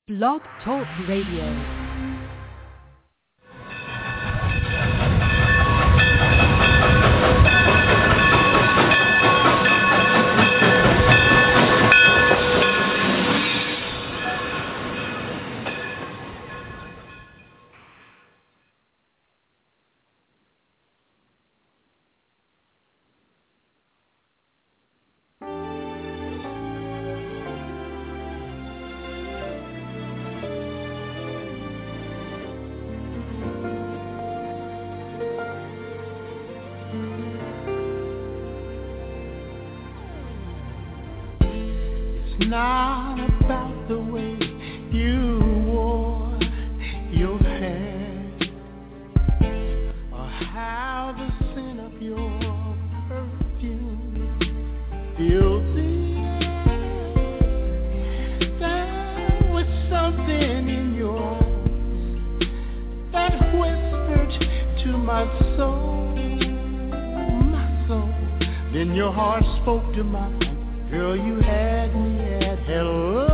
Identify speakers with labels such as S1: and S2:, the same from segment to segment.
S1: Blog Talk Radio.
S2: Not about the way you wore your hair, or how the scent of your perfume filled the air. There was something in yours that whispered to my soul, my soul. Then your heart spoke to mine. Girl, you had me at hello.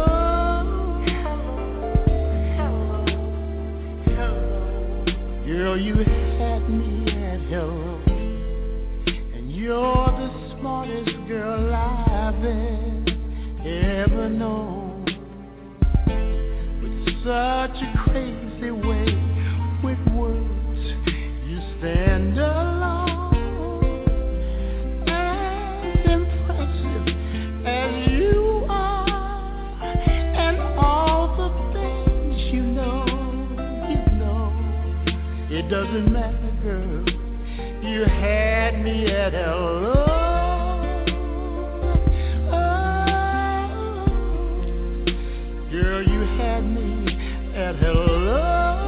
S2: Hello, hello. Girl, you had me at hello. And you're the smartest girl I've ever known. With such a crazy way, with words, you stand alone. As you are, and all the things you know, it doesn't matter, girl, you had me at hello. Oh, girl, you had me at hello.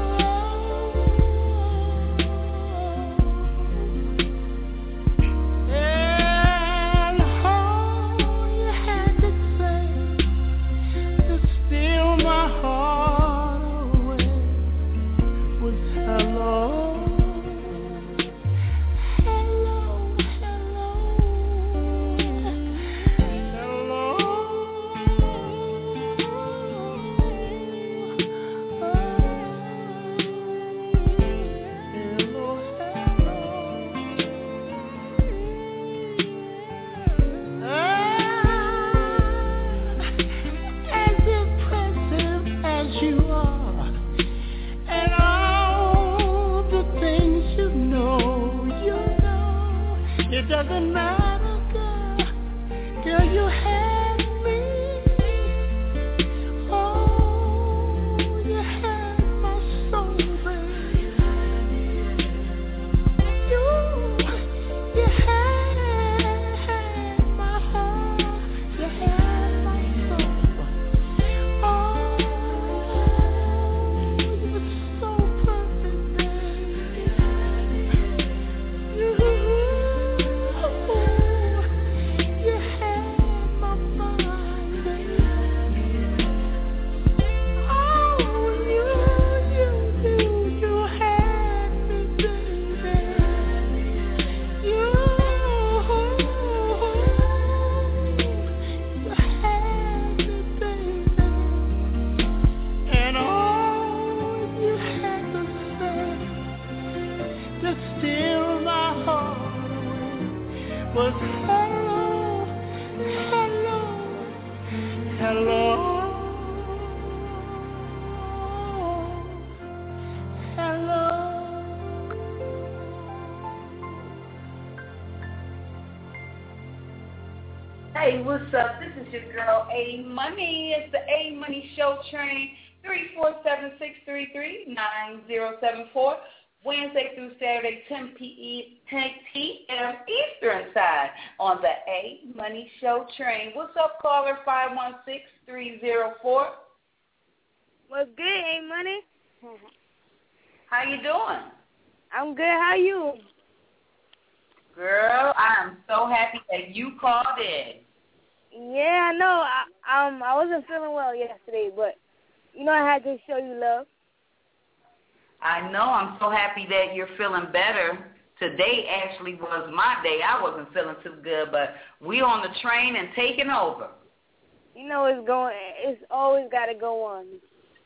S2: It doesn't matter, girl. Girl, you had me. Oh, you had my soul, baby. You had my heart. You had my soul. Oh, you were so perfect, baby. Was hello, hello, hello, hello.
S3: Hey, what's up? This is your girl, A Money. It's the A Money Show Train, 347-633-9074. Wednesday through Saturday, 10 p.m. Eastern Time on the A Money Show Train. What's up, caller? 516-304.
S4: What's good, A Money?
S3: How you doing?
S4: I'm good. How you?
S3: Girl, I am so happy that you called in.
S4: Yeah, I know. I wasn't feeling well yesterday, but you know I had to show you love.
S3: I know. I'm so happy that you're feeling better. Today actually was my day. I wasn't feeling too good, but we on the train and taking over.
S4: You know it's always got to go on.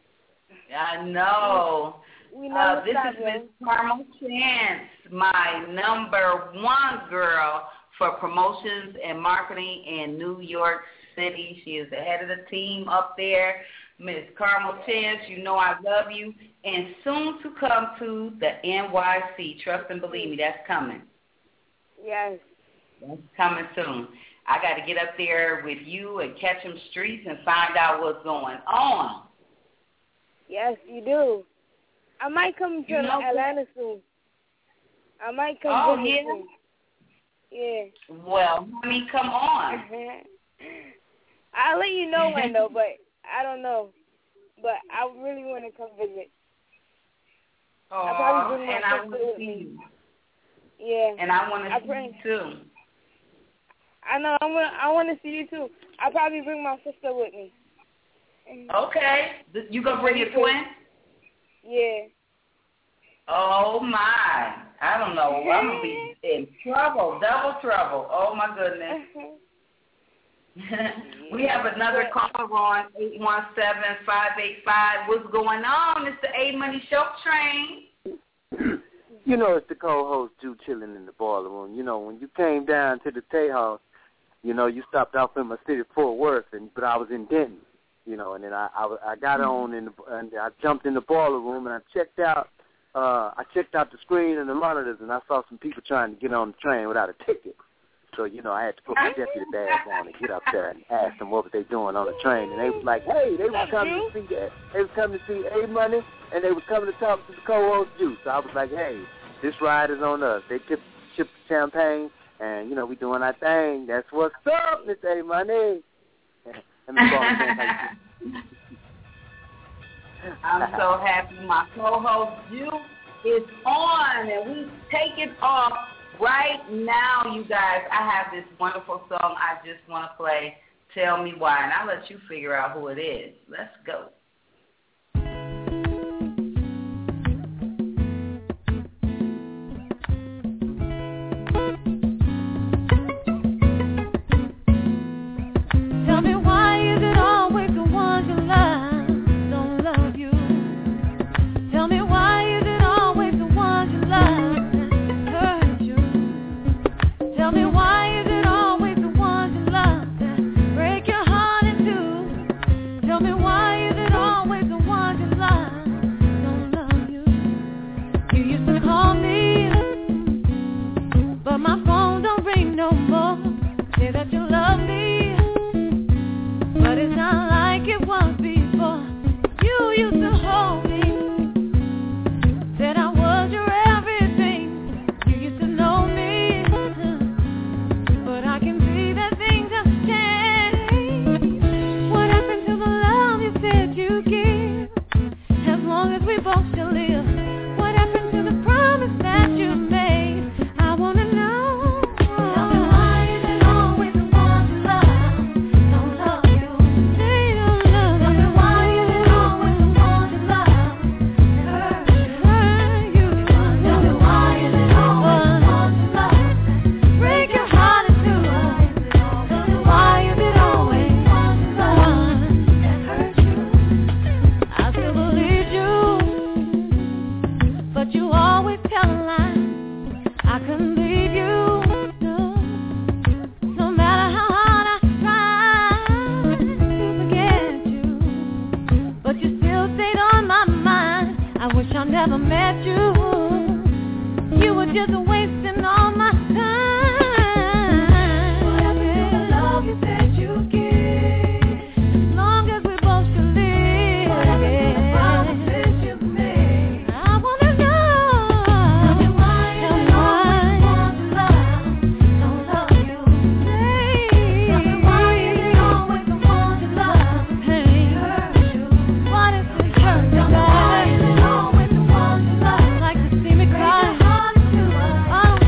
S3: I know.
S4: We never
S3: this
S4: stop,
S3: is Miss Carmel Chance, my number one girl for promotions and marketing in New York City. She is the head of the team up there. Miss Carmel Chance, you know I love you. And soon to come to the NYC. Trust and believe me, that's coming.
S4: Yes.
S3: That's coming soon. I got to get up there with you and catch them streets and find out what's going on.
S4: Yes, you do. I might come to Atlanta soon. I might come visit soon. Yeah.
S3: Well, honey, come on.
S4: I'll let you know when, though, but I don't know. But I really want to come visit.
S3: Oh, and I want to see you.
S4: Yeah.
S3: And I want to see you, too.
S4: I know. I want to see you, too. I'll probably bring my sister with me.
S3: Okay. You going to bring your twin?
S4: Yeah.
S3: Oh, my. I don't know. I'm going to be in trouble, double trouble. Oh, my goodness. We have another caller on 817-585. What's going on? It's the A-Money Show Train.
S5: You know, it's the co-host, Jew, chilling in the boiler room. You know, when you came down to the Tejas, you know, you stopped off in my city, Fort Worth, but I was in Denton. You know, and then I got on and I jumped in the boiler room and I checked out the screen and the monitors, and I saw some people trying to get on the train without a ticket. So, you know, I had to put my deputy badge on and get up there and ask them what were they doing on the train. And they was like, hey, they was coming to see that. They was coming to see A-Money, and they was coming to talk to the co-host Juice. So I was like, hey, this ride is on us. They tipped champagne, and, you know, we doing our thing. That's what's up, Miss A-Money.
S3: I'm so happy my co-host Juice is on, and we take it off right now, you guys. I have this wonderful song I just want to play, Tell Me Why, and I'll let you figure out who it is. Let's go.
S6: Like to see me cry.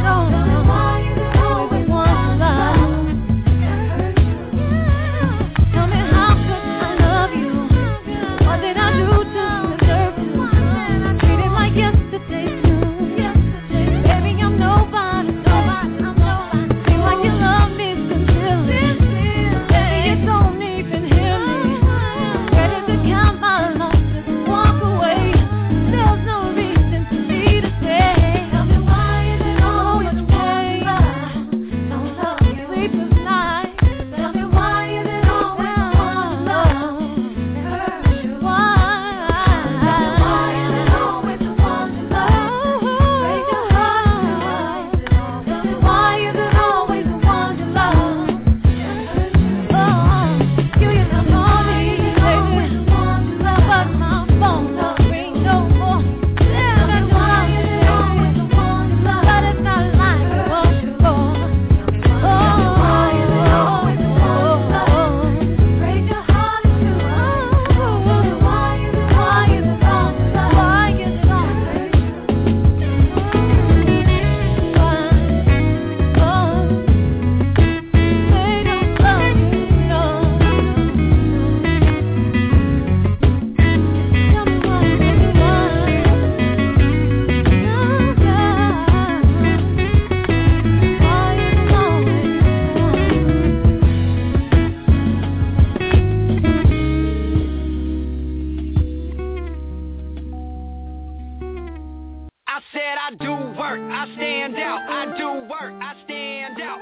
S6: I do work, I stand out. I do work, I stand out.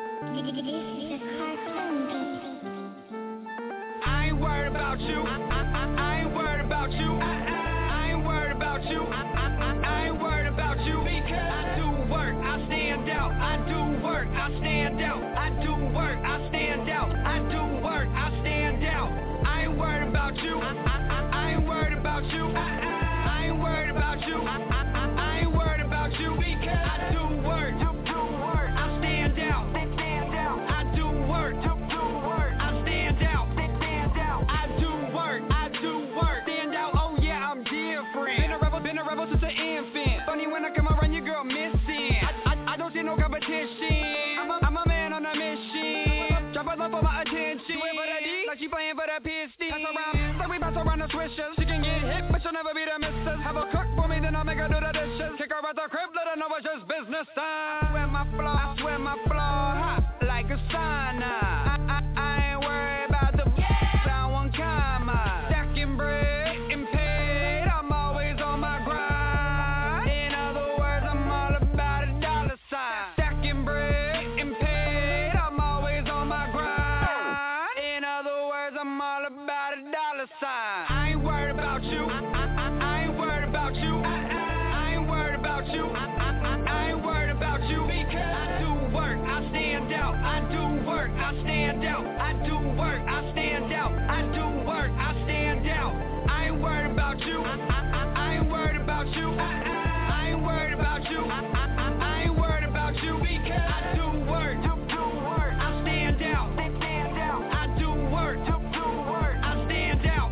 S6: I ain't worried about you. I ain't worried about you. I ain't worried about you. I ain't worried about you because I do work, I stand out. I do work, I stand out. I do work, I stand out. I do work, I stand out. I ain't worried about you. I ain't worried about you. I ain't worried about you. I ain't worried about you because I do work, I stand out. I do work, I stand out. I do work, stand out. Oh yeah, I'm different. Been a rebel since an infant. Funny when I come around, your girl missing. I don't see no competition. I'm a man on a mission. Drop a love for my attention. Like she playing for the Pistons. Pass around, like we pass around the swishers. She can get hit, but she'll never be the missus. Have her cook for me, then I'll make her do the dishes. Kick her out the crib, let her know it's just business time. I swear my flow hot like a sauna. I ain't worried about the sound comma. Stacking bread and paid, I'm always on my grind. In other words, I'm all about a dollar sign. Stacking bread and paid, I'm always on my grind. In other words, I'm all about a dollar sign. I ain't worried about you. I ain't worried about you. I ain't worried about you. I ain't worried about you because I do work, I stand out. I do work, I stand out. I do work, I stand out. I do work, I stand out. I ain't worried about you. I ain't worried about you. I ain't worried about you. I ain't worried about you because I do work, I stand out. I do work, I stand out.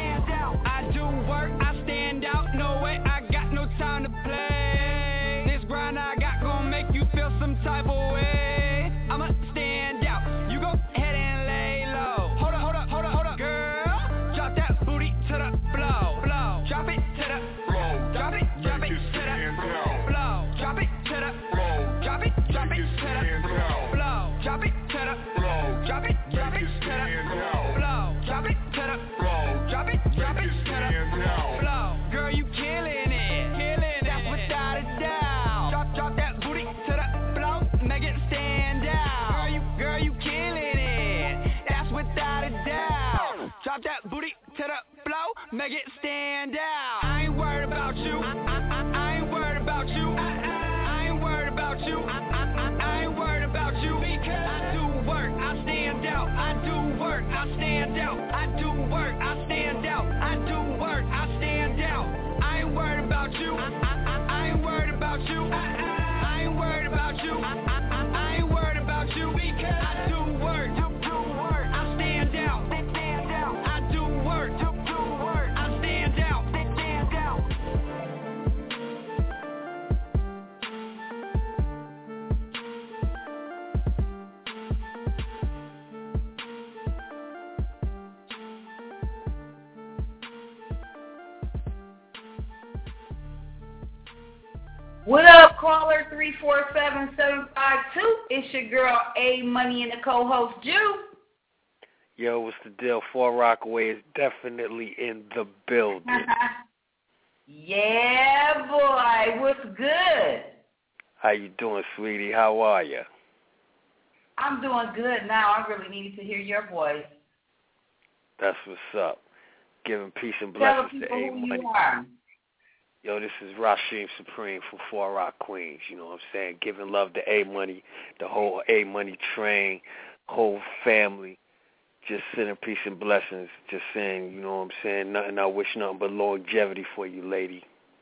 S6: I do work, I stand out. No way, I got no time to play. This grind I got gon' make you feel some type of way. I'ma stand out. You go ahead and lay low. Hold up, girl. Drop that booty to the floor. Drop it to the floor. Drop it to the floor. Drop it to the floor. Drop it to the floor. Drop it to the floor. Drop it to the floor. Drop it to the floor. Drop it to the floor. Girl, you killing it. That's without a doubt. Drop that booty to the floor. Make it stand out. Girl, you killing it. That's without a doubt. Drop that booty to the floor. Make it stand out. I ain't worried about you. I ain't worried about you. I ain't worried about you. I ain't worried about you because I do work, I stand out. I do work, I stand out. I do work, I stand out. I do work, I stand out. I ain't worried about you. I ain't worried about you. I ain't worried about you. I ain't worried about you because I do work, I stand out. I do work, I stand out.
S3: What up, caller 347-752? It's your girl A Money and the co-host Jew.
S7: Yo, what's the deal? 4 Rockaway is definitely in the building.
S3: Yeah, boy. What's good?
S7: How you doing, sweetie? How are you?
S3: I'm doing good now. I really needed to hear your voice.
S7: That's what's up. Giving peace and blessings
S3: Tell
S7: to
S3: people
S7: A
S3: who
S7: Money.
S3: you are.
S7: Yo, this is Rasheem Supreme from 4 Rock Queens. You know what I'm saying? Giving love to A Money, the whole A Money train, whole family. Just sending peace and blessings. Just saying, you know what I'm saying? Nothing. I wish nothing but longevity for you, lady.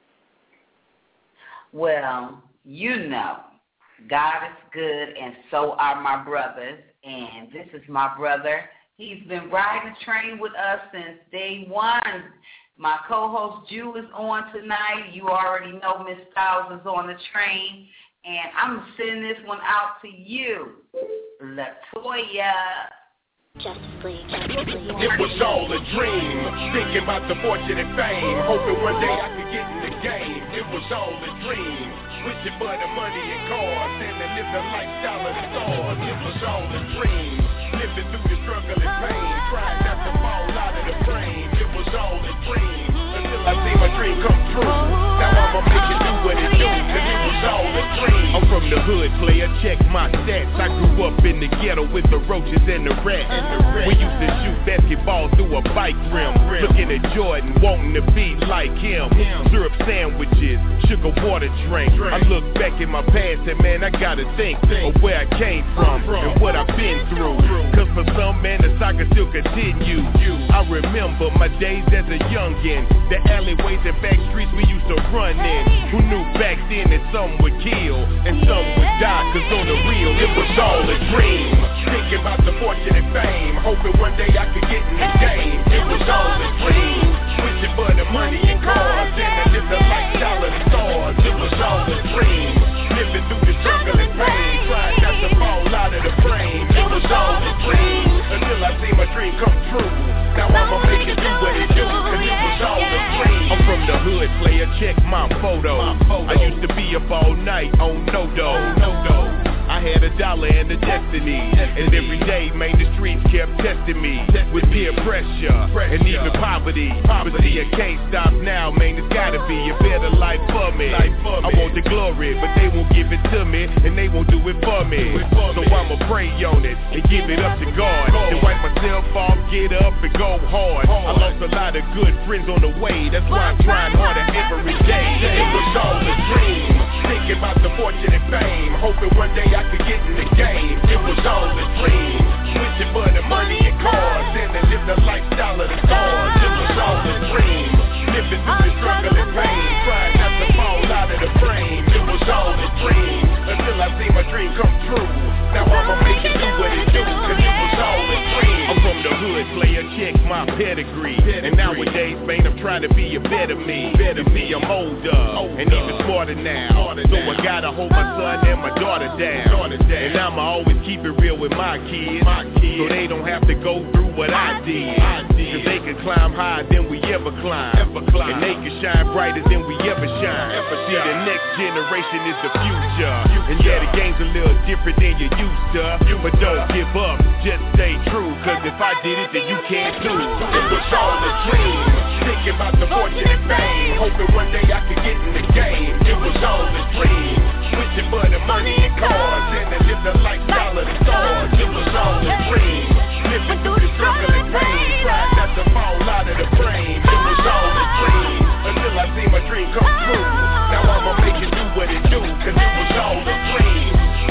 S3: Well, you know, God is good, and so are my brothers. And this is my brother. He's been riding the train with us since day one. My co-host Jew is on tonight. You already know Miss Styles is on the train. And I'm sending this one out to you, Latoya.
S8: It was all a dream, thinking about the fortune and fame, hoping one day I could get in the game. It was all a dream, wishing for the money and cars, and to live the lifestyle of the stars. It was all a dream, living through the struggle and pain, trying not to fall out of the frame. It was all a dream, until I see my dream come true. Now I'ma make it do what it do, 'cause it was hood player, check my stats. I grew up in the ghetto with the roaches and the rats. We used to shoot basketball through a bike rim, looking at Jordan, wanting to be like him. Syrup sandwiches, sugar water drink. I look back in my past and man, I gotta think of where I came from and what I've been through. Cause for some, man, the saga still continue. I remember my days as a youngin', the alleyways and back streets we used to run in. Who knew back then that some would kill and some would die, cause on the real it was all a dream. Thinking about the fortune and fame, hoping one day I could get in the game. It was all a dream. Wishing for the money and cars, and to live the lifestyle of the stars. It was all a dream. Living through the struggle and pain, trying not to fall out of the frame. It was all a dream, until I see my dream come true. Now I'ma make it do what it do, cause it was all a dream. I'm from the hood, player, check my photo. I used to be up all night on no-do. I had $1 and a destiny, and every day, man, the streets kept testing me with peer pressure and even poverty. But see, I can't stop now, man, it's gotta be a better life for me. I want the glory, but they won't give it to me, and they won't do it for me. So I'ma pray on it and give it up to God, then wipe myself off, get up and go hard. I lost a lot of good friends on the way, that's why I'm trying harder every day. It was all a dream, thinking about the fortune and fame, hoping one day I could get in the game. It was all a dream, wishing for the money and cars, and to live the lifestyle of the stars. It was all a dream, living through the struggle and pain, trying not to fall out of the frame. It was all a dream, until I see my dream come true. Now I'ma make it do what it do, cause it was all a dream. I'm from the hood, player, check my pedigree. And nowadays, man, I'm trying to be a better me. I'm older, and even smarter now. So I gotta hold my son and my daughter down. And I'ma always keep it real with my kids, so they don't have to go through what I did. Cause they can climb higher than we ever climb, and they can shine brighter than we ever shine. See, the next generation is the future, and yeah, the game's a little different than you used to. But don't give up, just stay true, cause if I did it, then you can too. It was all a dream, thinking about the fortune and fame, hoping one day I could get in the game. It was all a dream, wishing for the money and cars, and to live the lifestyle of the stars. It was all a dream, living through the struggle and pain, trying not to fall out of the frame. It was all a dream, until I see my dream come true. Now I'ma make it do what it do, cause it was all a dream.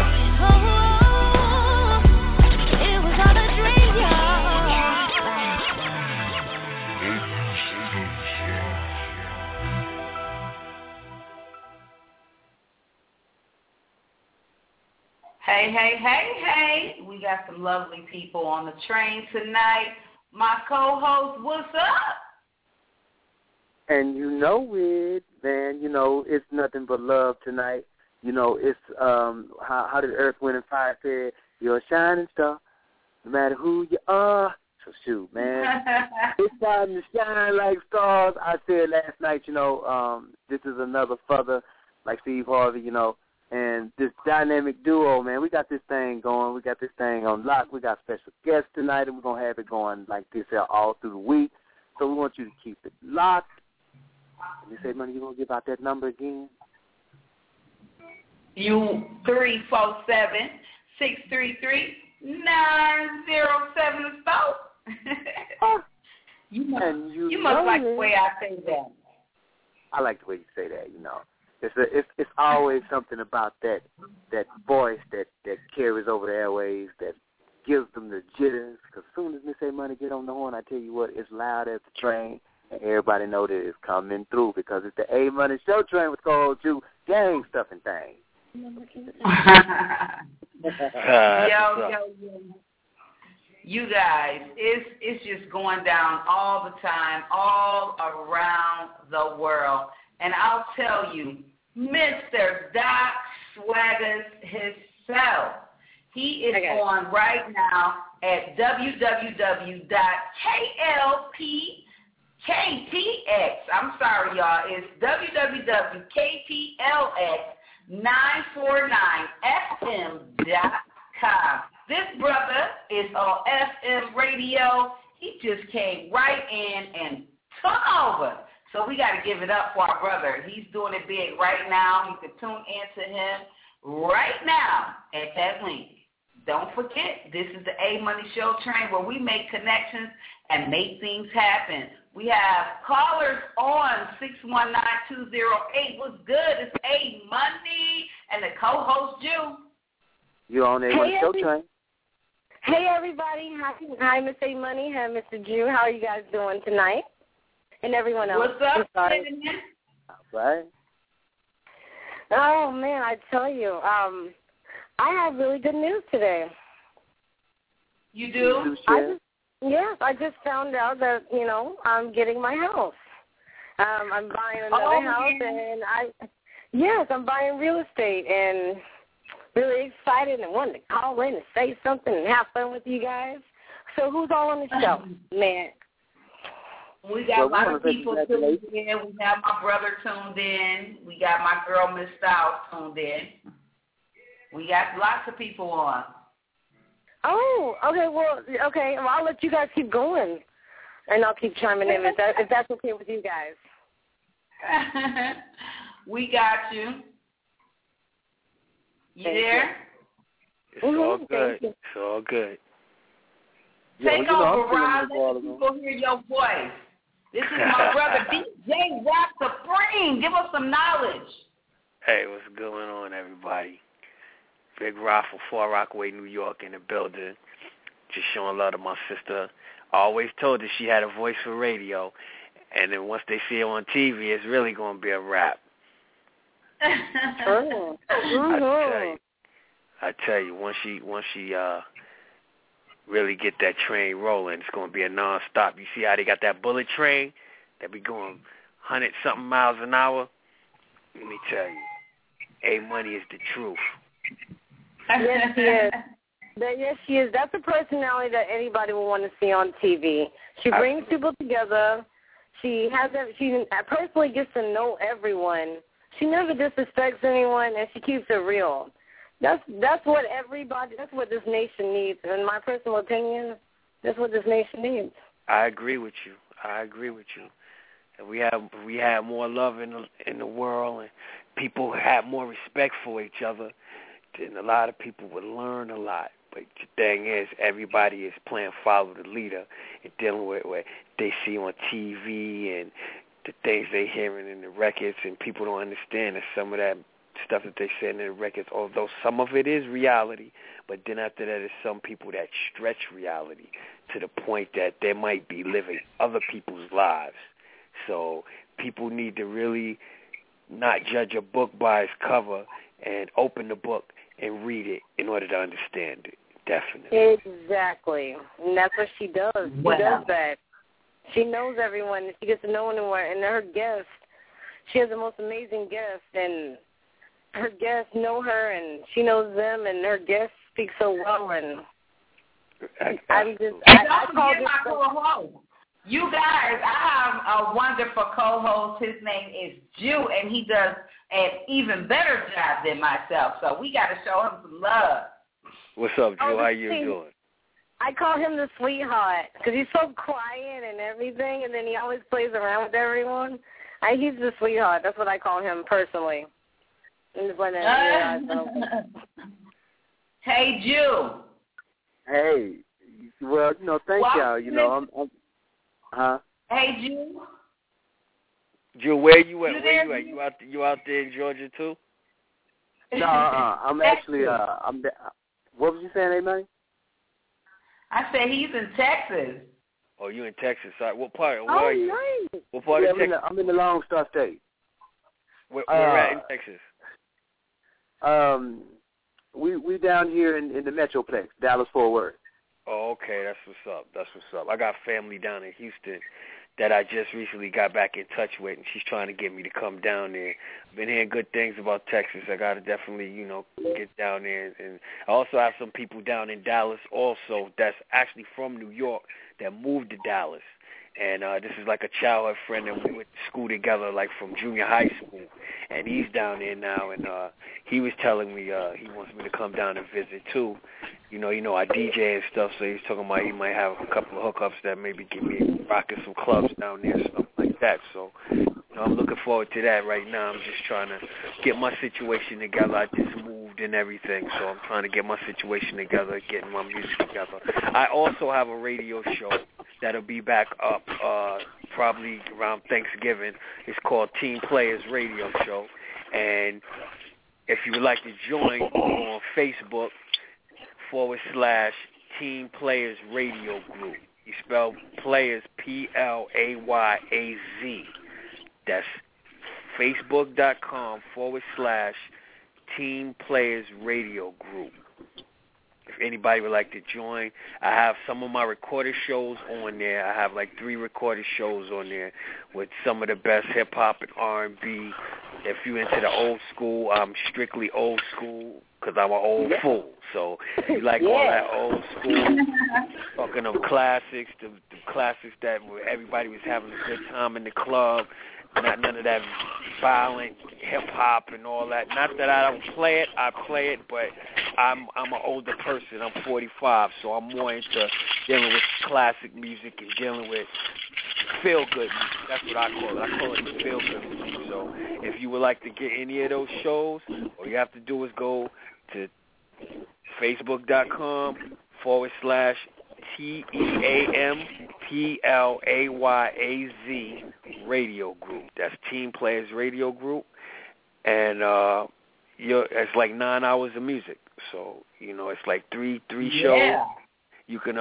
S3: Hey, we got some lovely people on the train tonight. My co-host, what's up?
S5: And you know it, man. You know, it's nothing but love tonight. You know, it's how did Earth, Wind, and Fire say, you're a shining star, no matter who you are. So shoot, man. It's time to shine like stars. I said last night, you know, this is another father like Steve Harvey, you know. And this dynamic duo, man, we got this thing going. We got this thing on lock. We got special guests tonight, and we're going to have it going like this here all through the week. So we want you to keep it locked. And you say, Money, you going to give out that number again?
S3: You 347-633-9074. You must like the way I say that.
S5: I like the way you say that, you know. It's always something about that voice that carries over the airwaves, that gives them the jitters. Because as soon as Miss A Money get on the horn, I tell you what, it's loud as the train, and everybody know that it's coming through because it's the A Money Show train with Cold Jew, gang stuffing thing.
S3: Yo. You guys, it's just going down all the time, all around the world. And I'll tell you, Mr. Doc Swaggers himself, he is on right now at www.klpktx. I'm sorry, y'all. It's www.kplx949fm.com. This brother is on FM radio. He just came right in and took over. So we got to give it up for our brother. He's doing it big right now. You can tune into him right now at that link. Don't forget, this is the A Money Show train where we make connections and make things happen. We have callers on 619-208. What's good? It's A Money and the co-host Jew.
S5: You're on A Money Show train.
S9: Hey, everybody. Hi, Miss A Money. Hi, Mr. Jew. How are you guys doing tonight? And everyone else.
S3: What's up,
S5: Right.
S9: Oh, man, I tell you, I have really good news today.
S3: You do?
S9: I just found out that, I'm getting my house. I'm buying another house, and I'm buying real estate, and really excited and wanted to call in and say something and have fun with you guys. So who's all on the show, man?
S3: We got a lot of people tuned in. We have my brother tuned in. We got my girl, Miss Styles, tuned in. We got lots of people on.
S9: Oh, okay. Well, I'll let you guys keep going, and I'll keep chiming in if that's okay with you guys.
S3: We got you. You there?
S7: It's all good. It's all good.
S3: Take over, Rob. Let people hear your voice. This is my brother, DJ Rock Supreme. Give us some knowledge.
S7: Hey, what's going on, everybody? Big Rock from Far Rockaway, New York, in the building. Just showing love to my sister. I always told her she had a voice for radio, and then once they see her on TV, it's really going to be a rap. I tell you, once she really get that train rolling, it's going to be a nonstop. You see how they got that bullet train that be going 100-something miles an hour? Let me tell you, A Money is the truth.
S9: Yes, she is. Yes, she is. That's a personality that anybody will want to see on TV. She brings people together. She personally gets to know everyone. She never disrespects anyone, and she keeps it real. That's what this nation needs. In my personal opinion, that's what this nation needs.
S7: I agree with you. If we have more love in the world, and people have more respect for each other, then a lot of people would learn a lot. But the thing is, everybody is playing follow the leader and dealing with what they see on TV and the things they hearing in the records, and people don't understand that some of that stuff that they say in the records, although some of it is reality, but then after that, there's some people that stretch reality to the point that they might be living other people's lives. So people need to really not judge a book by its cover and open the book and read it in order to understand it. Definitely.
S9: Exactly. And that's what she does. She does that. She knows everyone. She gets to know anyone. And her guests, she has the most amazing guests. And her guests know her, and she knows them, and her guests speak so well. And I call this
S3: co-host. You guys, I have a wonderful co-host. His name is Jew, and he does an even better job than myself. So we got to show him some love.
S7: What's up, Drew? How you doing?
S9: I call him the sweetheart because he's so quiet and everything, and then he always plays around with everyone. He's the sweetheart. That's what I call him personally.
S3: Hey, Jew.
S5: Hey. Well, thank y'all. I'm
S3: Hey, Jew.
S7: Drew, where you at? You out there in Georgia too?
S5: No, I'm actually. What was you saying, A-Man?
S3: I said he's in Texas.
S7: Oh, you in Texas? Sorry. What part? Where
S9: are
S7: you?
S9: Nice.
S7: What part of Texas?
S5: I'm in the Lone Star State.
S7: Where at in Texas?
S5: We down here in the Metroplex, Dallas-Fort Worth.
S7: Oh, okay. That's what's up. I got family down in Houston that I just recently got back in touch with, and she's trying to get me to come down there. I've been hearing good things about Texas. I got to definitely, get down there. And I also have some people down in Dallas also that's actually from New York that moved to Dallas. And this is like a childhood friend that we went to school together, like from junior high school. And he's down there now, and he was telling me he wants me to come down and visit too. I DJ and stuff, so he's talking about he might have a couple of hookups that maybe get me rocking some clubs down there, stuff like that. So I'm looking forward to that right now. I'm just trying to get my situation together. I just moved and everything, so I'm trying to get my situation together, getting my music together. I also have a radio show that'll be back up probably around Thanksgiving. It's called Team Players Radio Show. And if you would like to join on Facebook /Team Players Radio Group. You spell players Playaz. That's Facebook.com /Team Players Radio Group. If anybody would like to join, I have some of my recorded shows on there. I have like 3 recorded shows on there with some of the best hip-hop and R&B. If you're into the old school, I'm strictly old school because I'm an old fool. So you like all that old school, talking of classics, the classics that where everybody was having a good time in the club. Not none of that violent hip-hop and all that. Not that I don't play it. I play it, but I'm an older person. I'm 45, so I'm more into dealing with classic music and dealing with feel-good music. That's what I call it. I call it feel-good music. So if you would like to get any of those shows, all you have to do is go to Facebook.com /TEAMPLAYAZ Radio Group. That's Team Players Radio Group, and it's like 9 hours of music. So it's like three shows. You can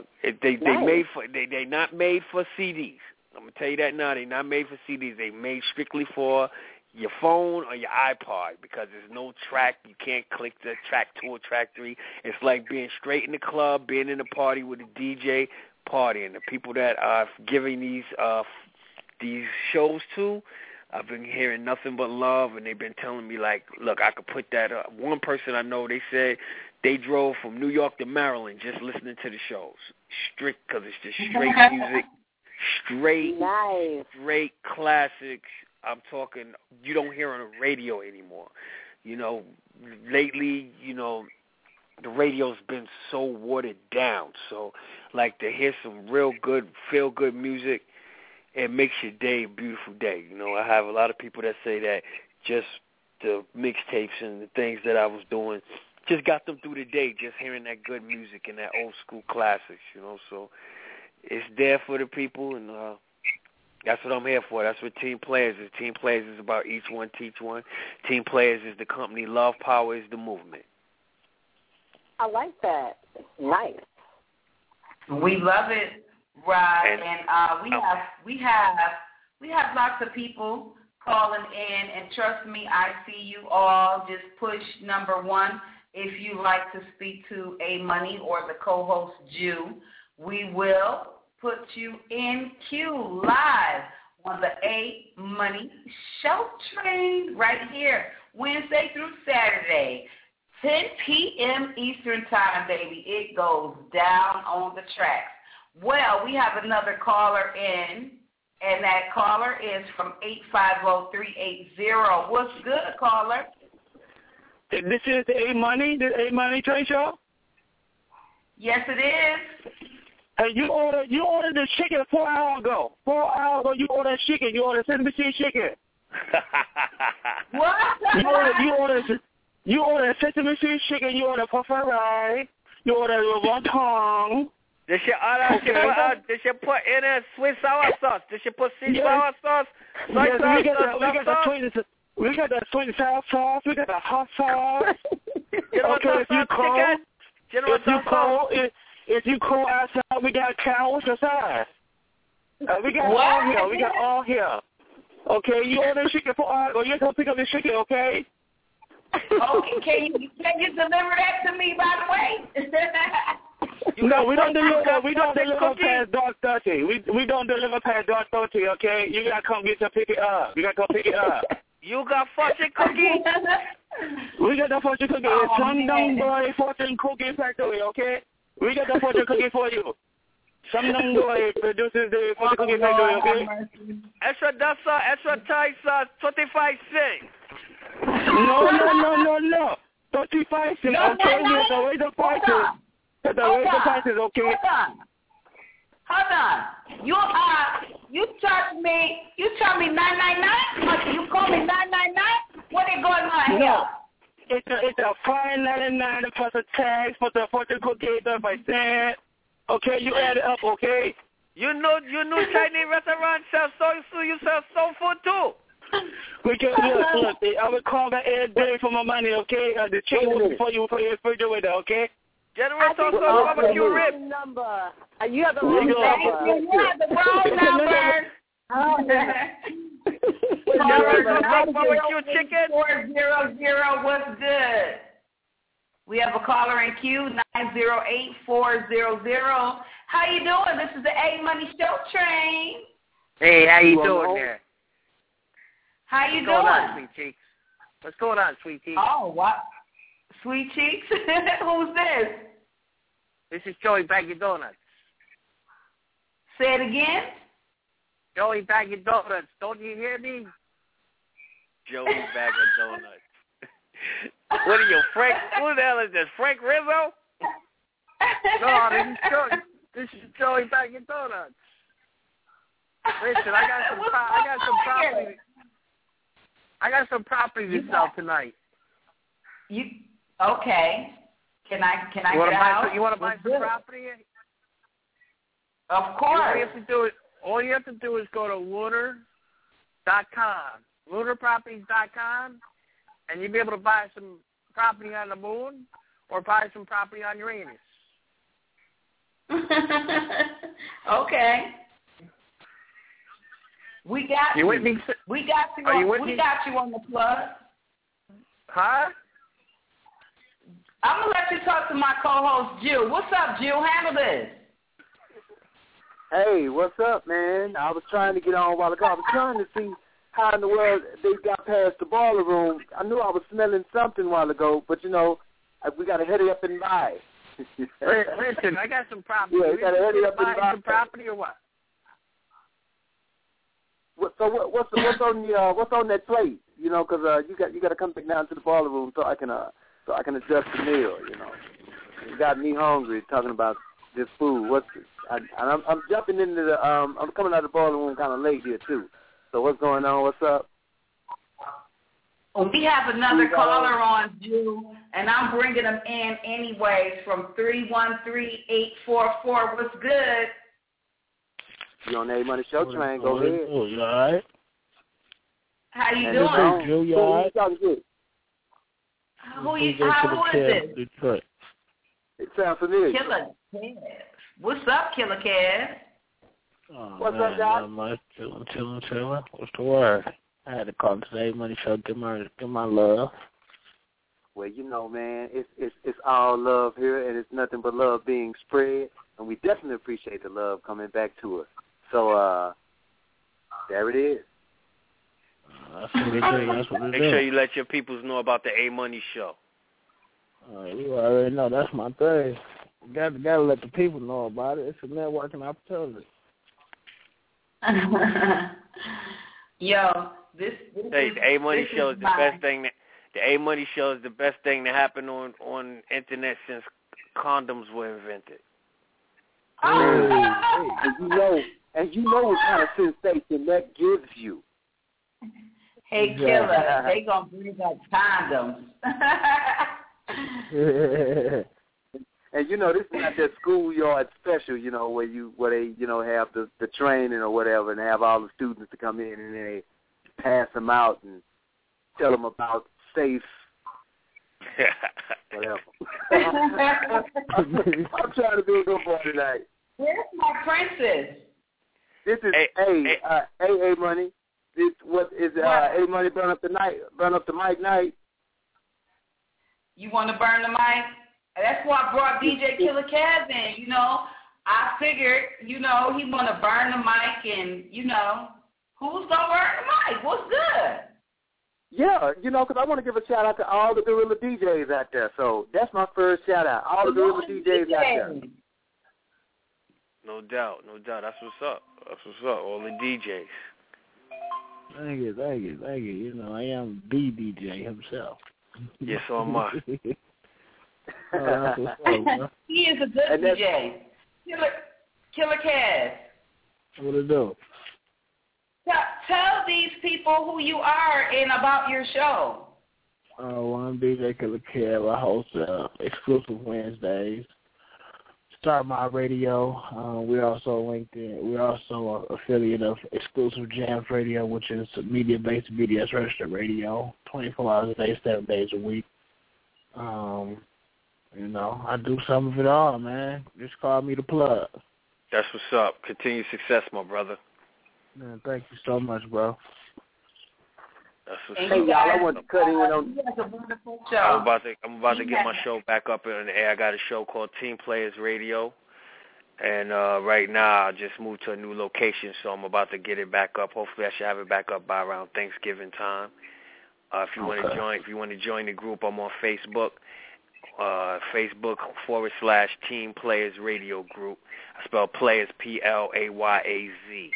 S7: they not made for CDs. I'm gonna tell you that now. They're not made for CDs. They made strictly for your phone or your iPod because there's no track. You can't click the track 2 or track 3. It's like being straight in the club, being in a party with a DJ, partying. The people that are giving these shows to, I've been hearing nothing but love, and they've been telling me, like, look, I could put that up. One person I know, they said they drove from New York to Maryland just listening to the shows. Strict, because it's just straight music, straight classics. I'm talking, you don't hear on the radio anymore. Lately, the radio's been so watered down. So, like, to hear some real good, feel-good music, it makes your day a beautiful day. I have a lot of people that say that just the mixtapes and the things that I was doing just got them through the day, just hearing that good music and that old-school classics, So it's there for the people, and that's what I'm here for. That's what Team Players is. Team Players is about each one, teach one. Team Players is the company. Love Power is the movement.
S9: I like that. Nice.
S3: We love it, Rod, and we have lots of people calling in, and trust me, I see you all. Just push number 1 if you like to speak to A Money or the co-host Jew. We will put you in queue live on the A Money Show Train right here, Wednesday through Saturday, 10 p.m. Eastern Time, baby. It goes down on the tracks. Well, we have another caller in, and that caller is from 850-380. What's good, caller?
S10: This is the A Money Train Show?
S3: Yes, it is.
S10: Hey, you ordered the chicken 4 hours ago. 4 hours ago, you ordered chicken. You ordered Sesame chicken.
S3: What?
S10: You ordered Sesame chicken. You ordered Ferrari. You ordered wonton.
S7: They should put in a Swiss sour sauce. They should put sour sauce.
S10: We got the sweet and sour sauce. We got the hot sauce. If you call outside, we got cows outside. We got all here. We got all here. Okay, you order chicken for or you come pick up the chicken, okay?
S3: Okay, can you deliver that to me, by the way?
S10: No, we don't deliver past dark 30. We don't deliver past dark 30, okay? You gotta come pick it up. You gotta come pick it up.
S7: You got fortune cookie?
S10: We got the fortune cookie. It's Sundown Boy Fortune Cookie Factory, okay? We got the fortune cookie for you. Sundown Boy produces the fortune cookie factory, okay?
S7: Extra dasa, extra Thai sauce, 25 cents.
S10: No. 35 cents, okay? That's the way the prices. That's the way the prices, okay?
S3: Hold on. You You charge me 999? You call me 999? What is going on here?
S10: It's a $5.99 plus a tax for the fortune cookie 35 cents. Okay, you add it up, okay?
S7: You know Chinese restaurant sells soy food. You sell soul food too.
S10: We can look. I will call that every day for my money, okay? The chain will be for you for your refrigerator, okay?
S7: General Soul barbecue rib.
S9: Number. You have the wrong number.
S3: You have the wrong number.
S7: Barbecue chicken.
S3: 400. What's good? We have a caller in queue, 908-400. How you doing? This is the A Money Show Train.
S11: Hey, how you doing there?
S3: How you doing?
S11: What's going on, Sweet Cheeks? What's going on, Sweet Cheeks?
S3: Oh, what? Sweet Cheeks? Who's this?
S11: This is Joey Bag of Donuts.
S3: Say it again?
S11: Joey Bag of Donuts. Don't you hear me?
S7: Joey Bag of Donuts. What are you, Frank? Who the hell is this? Frank Rizzo?
S11: No, this is Joey Bag of Donuts. Listen, I got some property to sell tonight.
S3: Okay? Can I get out?
S11: You want to buy some property?
S3: Of course.
S11: All you have to do is go to lunar.com, lunarproperties.com, and you'll be able to buy some property on the moon or buy some property on Uranus.
S3: Okay. We got you.
S11: With me?
S3: We got you on the plug.
S11: Huh?
S3: I'm going to let you talk to my co-host, Jill. What's up, Jill? Handle this.
S5: Hey, what's up, man? I was trying to get on a while ago. I was trying to see how in the world they got past the boiler room. I knew I was smelling something a while ago, but, we got to hurry up and buy.
S11: Listen, I got some property.
S5: Yeah, you got to hurry up and buy
S11: some property or what?
S5: What's on that plate? Because you got to come back down to the boiler room so I can adjust the meal. You got me hungry talking about this food. I'm jumping into the I'm coming out of the boiler room kind of late here too. So what's going on? What's up?
S3: We have another caller on, Jill, and I'm bringing them in anyways from 313-844. What's good?
S5: You on the A Money Show Train? Go ahead.
S10: Oh, you all right?
S3: How you doing?
S10: Jill, you all right?
S3: Who is this?
S10: Detroit.
S5: It sounds familiar.
S3: Killer Kev. What's up, Killer Kev?
S10: Oh,
S5: what's
S10: man,
S5: up, guys?
S10: Not much. Chilling. What's the word? I had to call today, Money Show, give my love.
S5: Well, man, it's all love here, and it's nothing but love being spread, and we definitely appreciate the love coming back to us. So, there it is.
S10: That's what they do.
S7: Make sure you let your peoples know about the A Money Show.
S10: You already know. That's my thing. You got to let the people know about it. It's a networking opportunity.
S3: Yo,
S7: the A Money Show is the best thing. The A Money Show is the best thing to happen on internet since condoms were invented.
S5: And you know what kind of sensation that gives you.
S3: Hey, Killer, they gonna bring up condoms.
S5: And this is not that schoolyard special, where they have the training or whatever, and have all the students to come in and they pass them out and tell them about safe whatever. I'm trying to be a good boy tonight.
S3: Where's my princess?
S5: This is A Money. This what is A Money burn up the mic night.
S3: You want to burn the mic? That's why I brought DJ Killer Kaz in. I figured, he want to burn the mic, and who's gonna burn the mic? What's good?
S5: Yeah, because I want to give a shout out to all the Gorilla DJs out there. So that's my first shout out. All the Gorilla DJs out there.
S7: No doubt. That's what's up. All the DJs.
S10: Thank you. I am the DJ himself.
S7: Yes, so am I.
S3: He is a good DJ. Killer Kaz.
S10: What it do?
S3: Tell these people who you are and about your show.
S12: I'm DJ Killer Kev. I host Exclusive Wednesdays. Start My Radio. We're also linked in. We're also an affiliate of Exclusive Jams Radio, which is a media-based BDS registered radio, 24 hours a day, 7 days a week. You know, I do some of it all, man. Just call me the plug.
S7: That's what's up. Continued success, my brother.
S12: Man, thank you so much, bro.
S7: That's what's
S5: hey,
S7: up.
S5: y'all, I want to cut in on.
S7: I'm about to get my show back up in the air. I got a show called Team Players Radio, and right now I just moved to a new location, so I'm about to get it back up. Hopefully, I should have it back up by around Thanksgiving time. If you want to join the group, I'm on Facebook. Facebook.com/Team Players Radio Group. I spell players Playaz.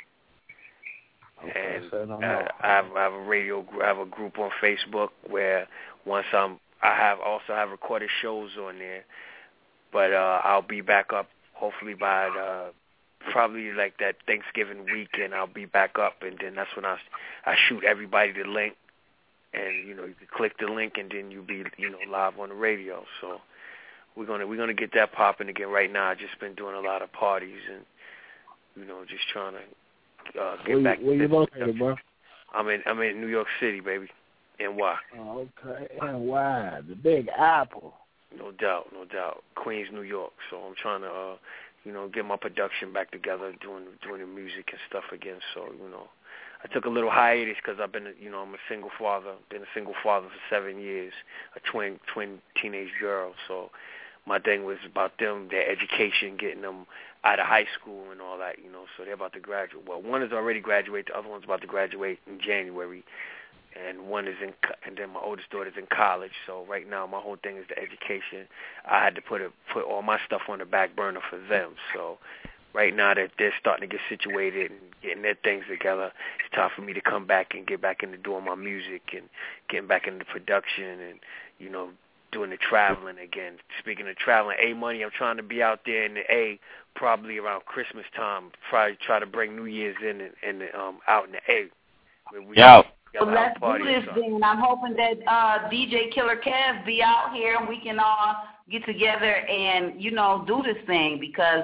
S7: And I have a radio. I have a group on Facebook where once I also have recorded shows on there. But I'll be back up hopefully by probably like that Thanksgiving weekend. I'll be back up, and then that's when I shoot everybody the link. And you can click the link, and then you'll be live on the radio. So we're gonna get that popping again. Right now, I've just been doing a lot of parties and just trying to get back.
S12: Where you located, bro?
S7: I'm in New York City, baby. NY.
S12: Oh, okay, NY, the Big Apple.
S7: No doubt. Queens, New York. So I'm trying to get my production back together, doing the music and stuff again. So I took a little hiatus because I've been, I'm a single father. Been a single father for 7 years, a twin teenage girl. So my thing was about them, their education, getting them out of high school and all that, So they're about to graduate. Well, one is already graduated. The other one's about to graduate in January, and and then my oldest daughter's in college. So right now, my whole thing is the education. I had to put all my stuff on the back burner for them. So right now that they're starting to get situated and getting their things together, it's time for me to come back and get back into doing my music and getting back into production and, doing the traveling again. Speaking of traveling, A-Money, I'm trying to be out there in the A probably around Christmas time. Probably try to bring New Year's in and out in the A.
S3: Well, let's do this then. I'm hoping that DJ Killer Kev be out here and we can all get together and, do this thing because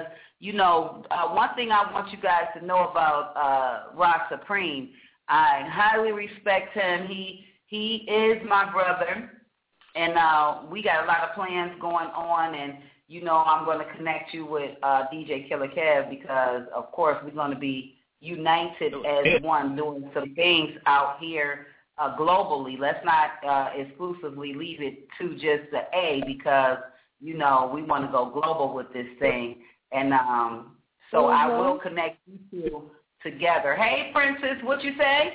S3: one thing I want you guys to know about Rock Supreme, I highly respect him. He is my brother, and we got a lot of plans going on, and I'm going to connect you with DJ Killer Kev because, of course, we're going to be united as one doing some things out here globally. Let's not exclusively leave it to just the A because, we want to go global with this thing. And so I will connect you two together. Hey, Princess, what you say?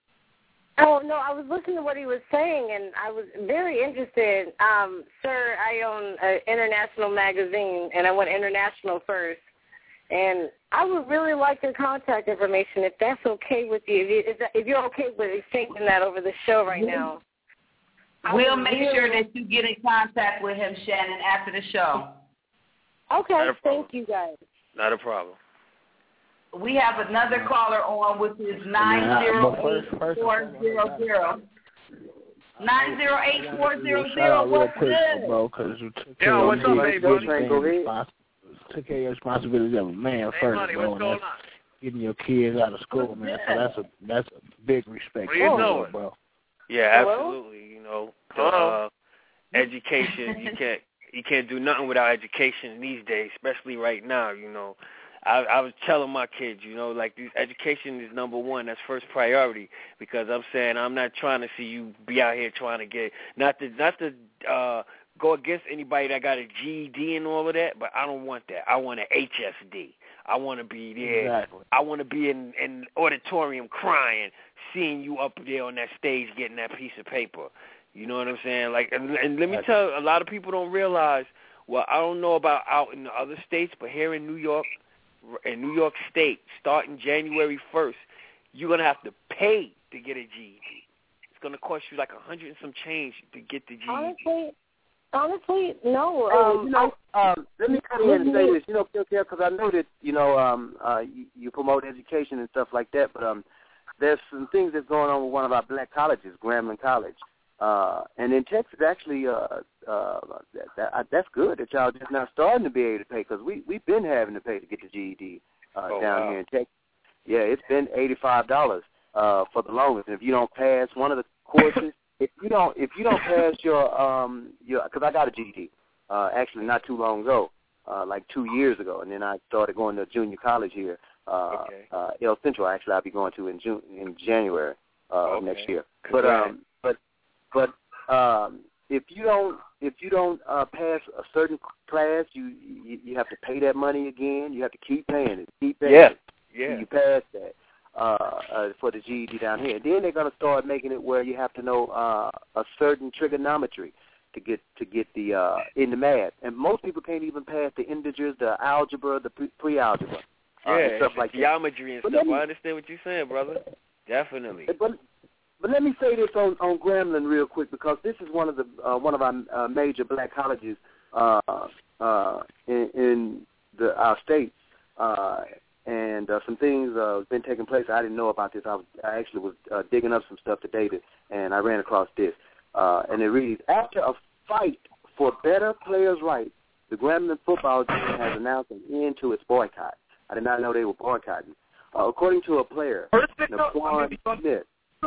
S9: Oh, no, I was listening to what he was saying, and I was very interested. Sir, I own an international magazine, and I went international first. And I would really like your contact information, if that's okay with you. If you're okay with exchanging that over the show right now.
S3: We'll make sure that you get in contact with him, Shannon, after the show.
S9: Okay, thank you, guys.
S7: Not a problem.
S3: We have another caller on, which is 908-400. 908-400. What's good?
S12: Bro, because you took
S11: care of what's up, baby?
S12: Took care of your responsibilities as a man first,
S11: buddy,
S12: bro.
S11: What's going on?
S12: Getting your kids out of school, man. So that's a big respect.
S11: What are you doing,
S12: bro?
S7: Yeah, absolutely. Education, you can't do nothing without education these days, especially right now. I was telling my kids, education is number one. That's first priority because I'm saying I'm not trying to see you be out here trying to get not to go against anybody that got a GED and all of that, but I don't want that. I want an HSD. I want to be there.
S12: Exactly.
S7: I want to be in an auditorium crying, seeing you up there on that stage getting that piece of paper. You know what I'm saying? And let me tell you, a lot of people don't realize, well, I don't know about out in the other states, but here in New York State, starting January 1st, you're going to have to pay to get a GED. It's going to cost you like $100 and some change to get the GED.
S9: Honestly, no.
S5: Let me come in and say this, because I know that, you promote education and stuff like that, but there's some things that's going on with one of our black colleges, Grambling College. And in Texas, actually, that's good that y'all just now starting to be able to pay, because we've been having to pay to get the GED down here in Texas. Yeah, it's been $85 for the longest. And if you don't pass one of the courses, if you don't pass your because I got a GED actually not too long ago, like 2 years ago, and then I started going to junior college here, El Central. Actually, I'll be going to in January next year. But if you don't pass a certain class, you have to pay that money again. You have to keep paying it.
S7: Yeah.
S5: You pass that for the GED down here. Then they're going to start making it where you have to know a certain trigonometry to get the in the math. And most people can't even pass the integers, the algebra, the pre-algebra, and stuff like
S7: geometry and stuff. I understand what you're saying, brother. Definitely.
S5: But let me say this on Grambling real quick, because this is one of our major black colleges in our state, and some things been taking place. I didn't know about this. I actually was digging up some stuff today, and I ran across this, and it reads: after a fight for better players' rights, the Grambling football team has announced an end to its boycott. I did not know they were boycotting. According to a player, Naquan Smith,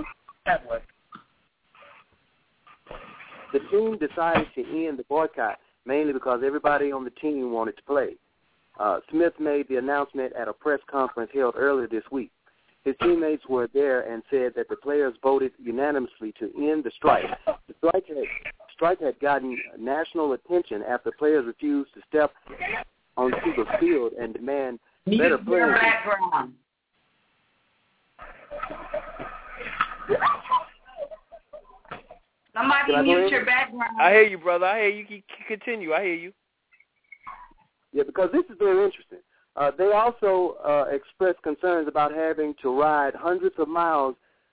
S5: the team decided to end the boycott mainly because everybody on the team wanted to play. Smith made the announcement at a press conference held earlier this week. His teammates were there and said that the players voted unanimously to end the strike. The strike had gotten national attention after players refused to step onto the field and demand better playing.
S3: Somebody mute your background.
S7: I hear you, brother. I hear you. Continue. I hear you.
S5: Yeah, because this is very interesting. They also expressed concerns about having to ride hundreds of miles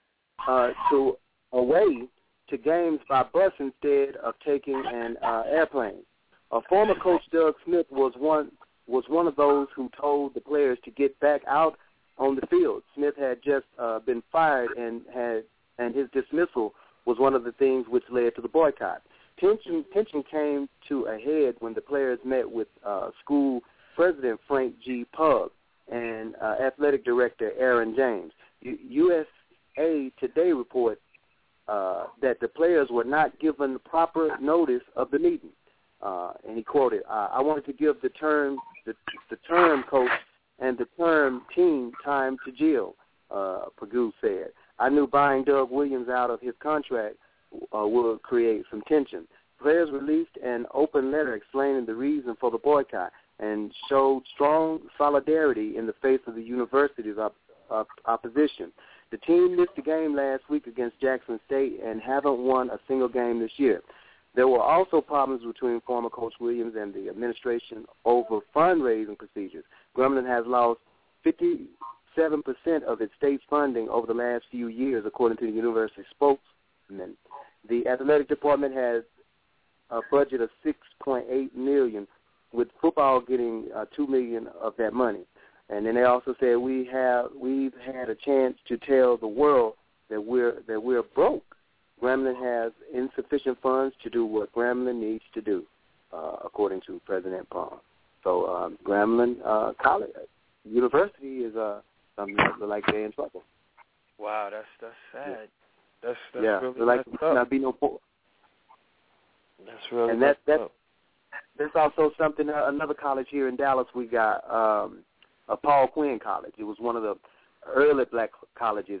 S5: away to games by bus instead of taking an airplane. Former coach Doug Smith was one of those who told the players to get back out on the field. Smith had just been fired, and his dismissal was one of the things which led to the boycott. Tension came to a head when the players met with school president Frank G. Pug and athletic director Aaron James. USA Today reports that the players were not given proper notice of the meeting. And he quoted, "I wanted to give the term coach and the term team time to gel," Pagoo said. "I knew buying Doug Williams out of his contract will create some tension." Players released an open letter explaining the reason for the boycott and showed strong solidarity in the face of the university's opposition. The team missed the game last week against Jackson State and haven't won a single game this year. There were also problems between former Coach Williams and the administration over fundraising procedures. Grambling has lost 57% of its state funding over the last few years, according to the university spokesman. The athletic department has a budget of $6.8 million, with football getting $2 million of that money. And then they also said we've had a chance to tell the world that we're broke. Grambling has insufficient funds to do what Grambling needs to do, according to President Palm. So Grambling College University is like they're in trouble.
S7: Wow, that's sad. That's
S5: yeah,
S7: really
S5: like not be no poor.
S7: That's really
S5: and there's also something. Another college here in Dallas we got, Paul Quinn College. It was one of the early black colleges.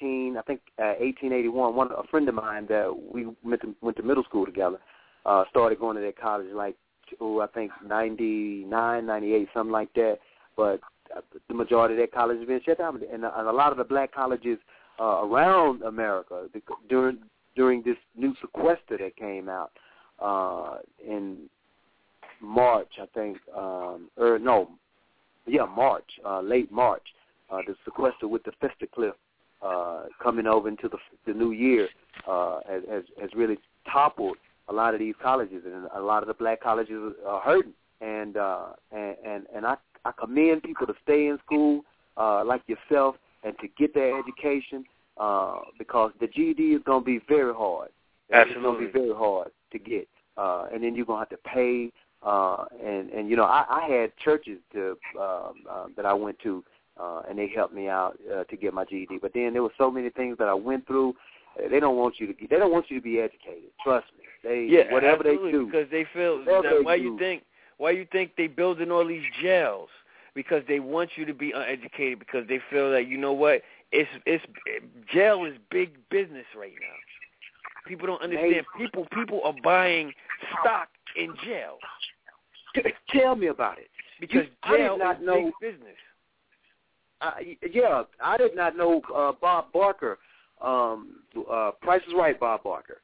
S5: 1881. A friend of mine that we went to middle school together started going to that college I think 99, 98, something like that. But the majority of that college has been shut down, and a lot of the black colleges around America during this new sequester that came out in March, I think, late March. The sequester with the Festa Cliff coming over into the new year has really toppled a lot of these colleges, and a lot of the black colleges are hurting. And I commend people to stay in school like yourself and to get their education, because the GED is going to be very hard.
S7: Absolutely.
S5: It's going to be very hard to get, and then you're going to have to pay. And you know, I had churches that I went to, and they helped me out to get my GED. But then there were so many things that I went through. They don't want you to be educated. Trust me. Whatever
S7: absolutely,
S5: they do,
S7: because they feel that why you think they building all these jails? Because they want you to be uneducated, because they feel that, you know what, jail is big business right now. People don't understand. People are buying stock in jail.
S5: Tell me about it.
S7: Because jail is big business.
S5: I did not know Bob Barker, Price is Right Bob Barker,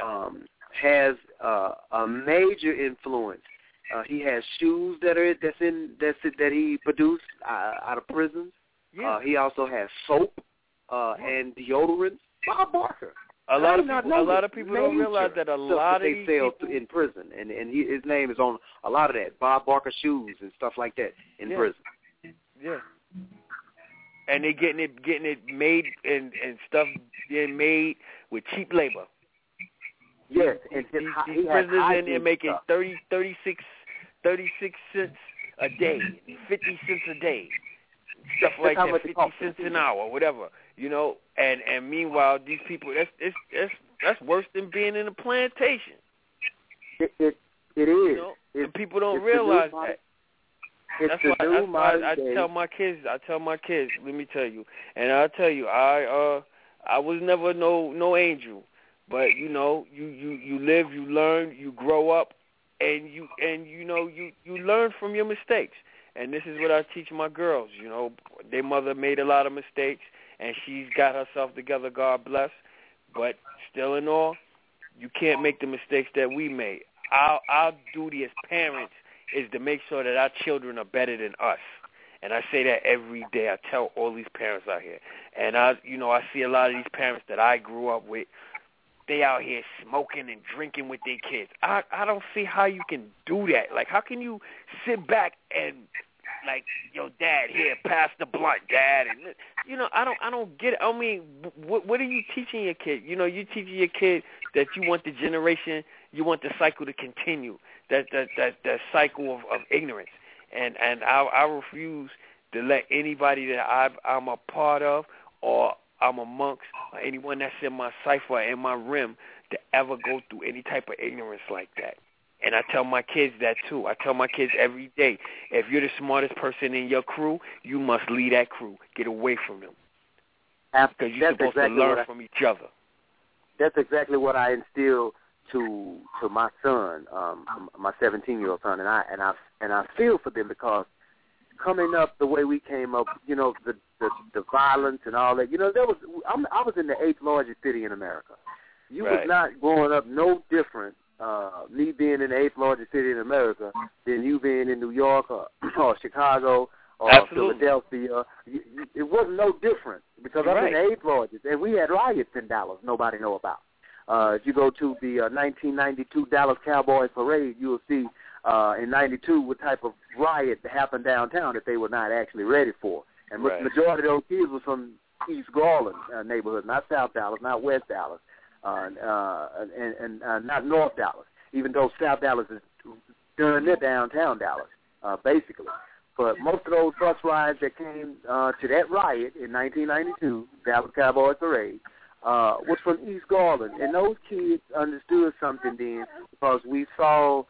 S5: has a major influence. He has shoes that he produced out of prisons. Yeah. He also has soap and deodorant. Bob Barker.
S7: A lot of people don't realize that a lot of these
S5: sell
S7: people
S5: in prison, and his name is on a lot of that. Bob Barker shoes and stuff like that in prison.
S7: Yeah. And they getting it made and stuff being made with cheap labor.
S5: Yes,
S7: and these prisoners in there making 36 cents a day, 50 cents a day, stuff like that, 50 cents an hour, whatever, you know. And meanwhile, these people, that's worse than being in a plantation.
S5: It is.
S7: You know? And people don't realize that. That's why I tell my kids. Let me tell you, and I'll tell you, I was never no angel, but you know, you live, you learn, you grow up, and you learn from your mistakes. And this is what I teach my girls. You know, their mother made a lot of mistakes, and she's got herself together. God bless. But still, in all, you can't make the mistakes that we made. Our duty as parents is to make sure that our children are better than us. And I say that every day. I tell all these parents out here. And I see a lot of these parents that I grew up with, they out here smoking and drinking with their kids. I don't see how you can do that. Like, how can you sit back and, like, yo, Dad, here, pass the blunt, Dad. And, you know, I don't get it. I mean, what are you teaching your kid? You know, you teaching your kid that you want the generation, you want the cycle to continue, that cycle of ignorance. And I refuse to let anybody that I'm a part of or I'm amongst or anyone that's in my cipher, in my rim, to ever go through any type of ignorance like that. And I tell my kids that too. I tell my kids every day, if you're the smartest person in your crew, you must lead that crew. Get away from them. Because you're supposed to learn from each other.
S5: That's exactly what I instill to my son, my 17-year-old son, and I feel for them, because coming up the way we came up, you know, the violence and all that, you know, I was in the 8th largest city in America. You was not growing up no different, me being in the 8th largest city in America, than you being in New York or Chicago or Philadelphia. It wasn't no different, because I'm in the 8th largest, and we had riots in Dallas nobody know about. If you go to the 1992 Dallas Cowboys parade, you will see in 92 what type of riot happened downtown that they were not actually ready for. And the majority of those kids was from East Garland neighborhood, not South Dallas, not West Dallas, and not North Dallas, even though South Dallas is during their downtown Dallas, basically. But most of those bus rides that came to that riot in 1992, Dallas Cowboys parade, was from East Garland, and those kids understood something then, because we saw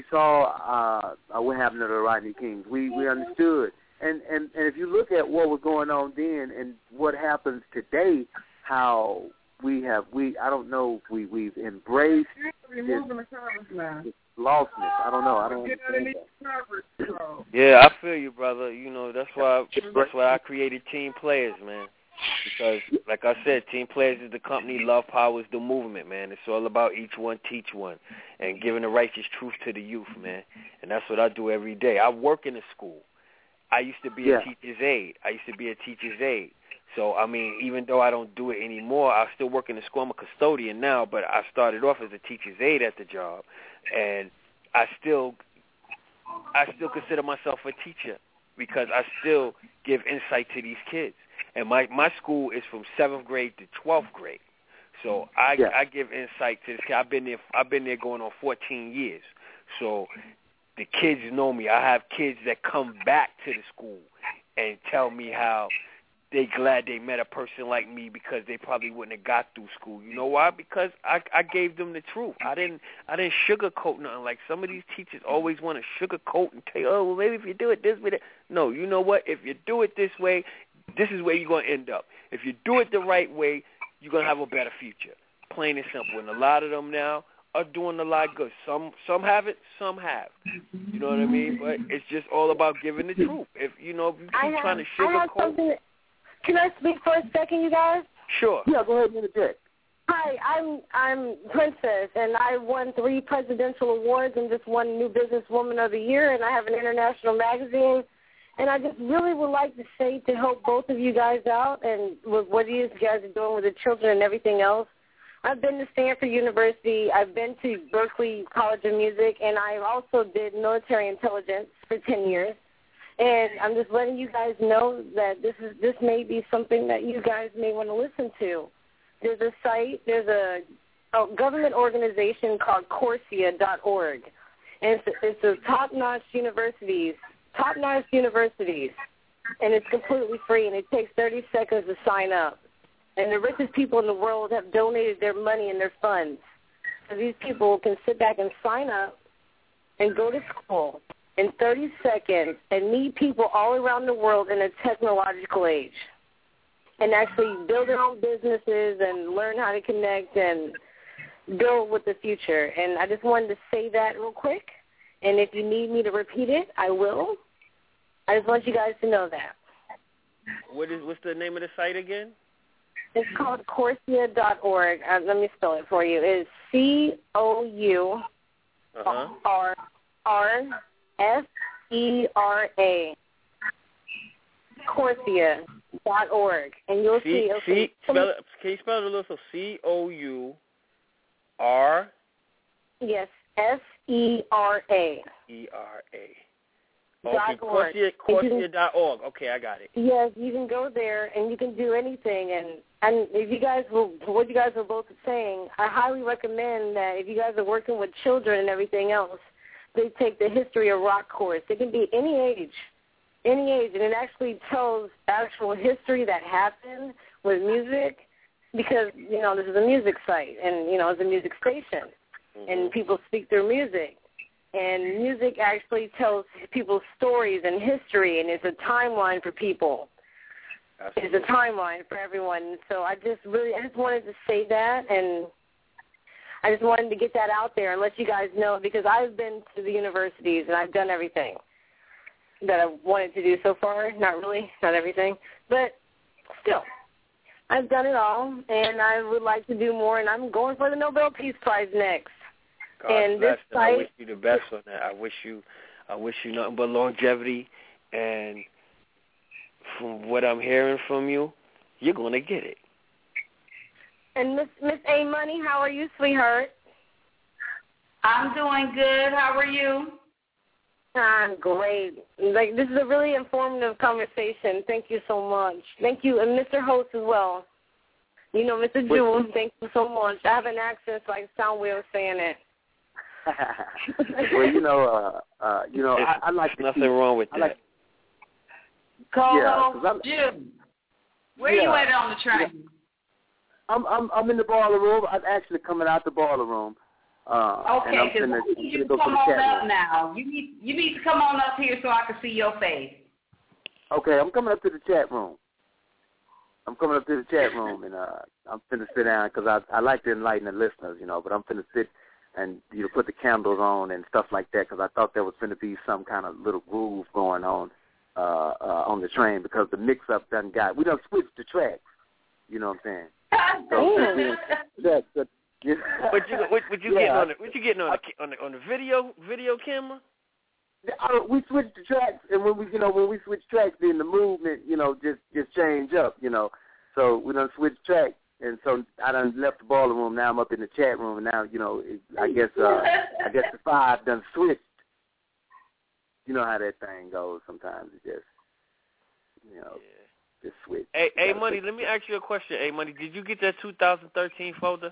S5: what happened to the Rodney Kings. We understood, and if you look at what was going on then and what happens today, how we've embraced this lostness. I don't know. I don't understand that.
S7: Yeah, I feel you, brother. You know, that's why I created Team Players, man. Because, like I said, Team Players is the company, Love Power is the movement, man. It's all about each one, teach one, and giving the righteous truth to the youth, man. And that's what I do every day. I work in a school. I used to be a teacher's aide. So, I mean, even though I don't do it anymore, I still work in the school. I'm a custodian now, but I started off as a teacher's aide at the job. And I still consider myself a teacher, because I still give insight to these kids. And my school is from 7th grade to 12th grade. So I give insight to this. I've been there going on 14 years. So the kids know me. I have kids that come back to the school and tell me how they glad they met a person like me because they probably wouldn't have got through school. You know why? Because I gave them the truth. I didn't sugarcoat nothing. Like some of these teachers always want to sugarcoat and tell you, oh, well, maybe if you do it this way. No, you know what? If you do it this way, this is where you're going to end up. If you do it the right way, you're going to have a better future. Plain and simple. And a lot of them now are doing a lot good. Some have it, some have. You know what I mean? But it's just all about giving the truth. If you keep trying to sugarcoat.
S9: Can I speak for a second, you guys?
S7: Sure.
S5: Yeah, go ahead and interject.
S9: Hi, I'm Princess, and I won 3 presidential awards and just won New Businesswoman of the Year, and I have an international magazine. And I just really would like to say to help both of you guys out and with what it is you guys are doing with the children and everything else. I've been to Stanford University. I've been to Berklee College of Music, and I also did military intelligence for 10 years. And I'm just letting you guys know that this may be something that you guys may want to listen to. There's a site, there's a government organization called Corsia.org. And it's a top-notch universities, and it's completely free, and it takes 30 seconds to sign up. And the richest people in the world have donated their money and their funds. So these people can sit back and sign up and go to school in 30 seconds and meet people all around the world in a technological age and actually build their own businesses and learn how to connect and build with the future. And I just wanted to say that real quick. And if you need me to repeat it, I will. I just want you guys to know that.
S7: What's the name of the site again?
S9: It's called Corsia.org. Let me spell it for you. It's COURSERA. Corsia.org. And you'll see.
S7: Spell it, can you spell it a little? So COUR.
S9: Yes, SERA.
S7: Okay, Corsia.org. Okay, I got it.
S9: Yes, you can go there and you can do anything. And if you guys what you guys were both saying, I highly recommend that if you guys are working with children and everything else, they take the history of rock course. It can be any age, and it actually tells actual history that happened with music because, this is a music site and, it's a music station, and people speak their music. And music actually tells people's stories and history, and it's a timeline for people. Absolutely. It's a timeline for everyone. So I just wanted to say that, and I just wanted to get that out there and let you guys know because I've been to the universities and I've done everything that I wanted to do so far. Not really, not everything, but still. I've done it all, and I would like to do more, and I'm going for the Nobel Peace Prize next.
S7: God and bless, and I wish you the best on that. I wish you nothing but longevity, and from what I'm hearing from you, you're going to get it.
S9: And Miss A Money, how are you, sweetheart?
S3: I'm doing good. How are you?
S9: I'm great. This is a really informative conversation. Thank you so much. Thank you, and Mr. Host as well. Mr. Jewel, thank you so much. I have an accent, so I sound weird saying it.
S5: Well, I like
S7: nothing wrong with that.
S3: Jim, where you at on the train?
S5: I'm in the boiler room. I'm actually coming out the boiler room.
S3: Okay, because you need to come on up now. You need to come on up here so I can see your face.
S5: Okay, I'm coming up to the chat room. And I'm finna sit down because I like to enlighten the listeners, but I'm finna sit and put the candles on and stuff like that because I thought there was finna be some kind of little groove going on the train because the mix-up we done switched the tracks. You know what I'm saying?
S7: What you getting on the video camera?
S5: We switched the tracks, and when we switch tracks, then the movement, just change up, So we done switched tracks, and so I done left the boiler room. Now I'm up in the chat room, and now I guess the 5 done switched. You know how that thing goes. Sometimes it just Just switch.
S7: Hey, Money, let me ask you a question. Hey, Money, did you get that 2013 folder?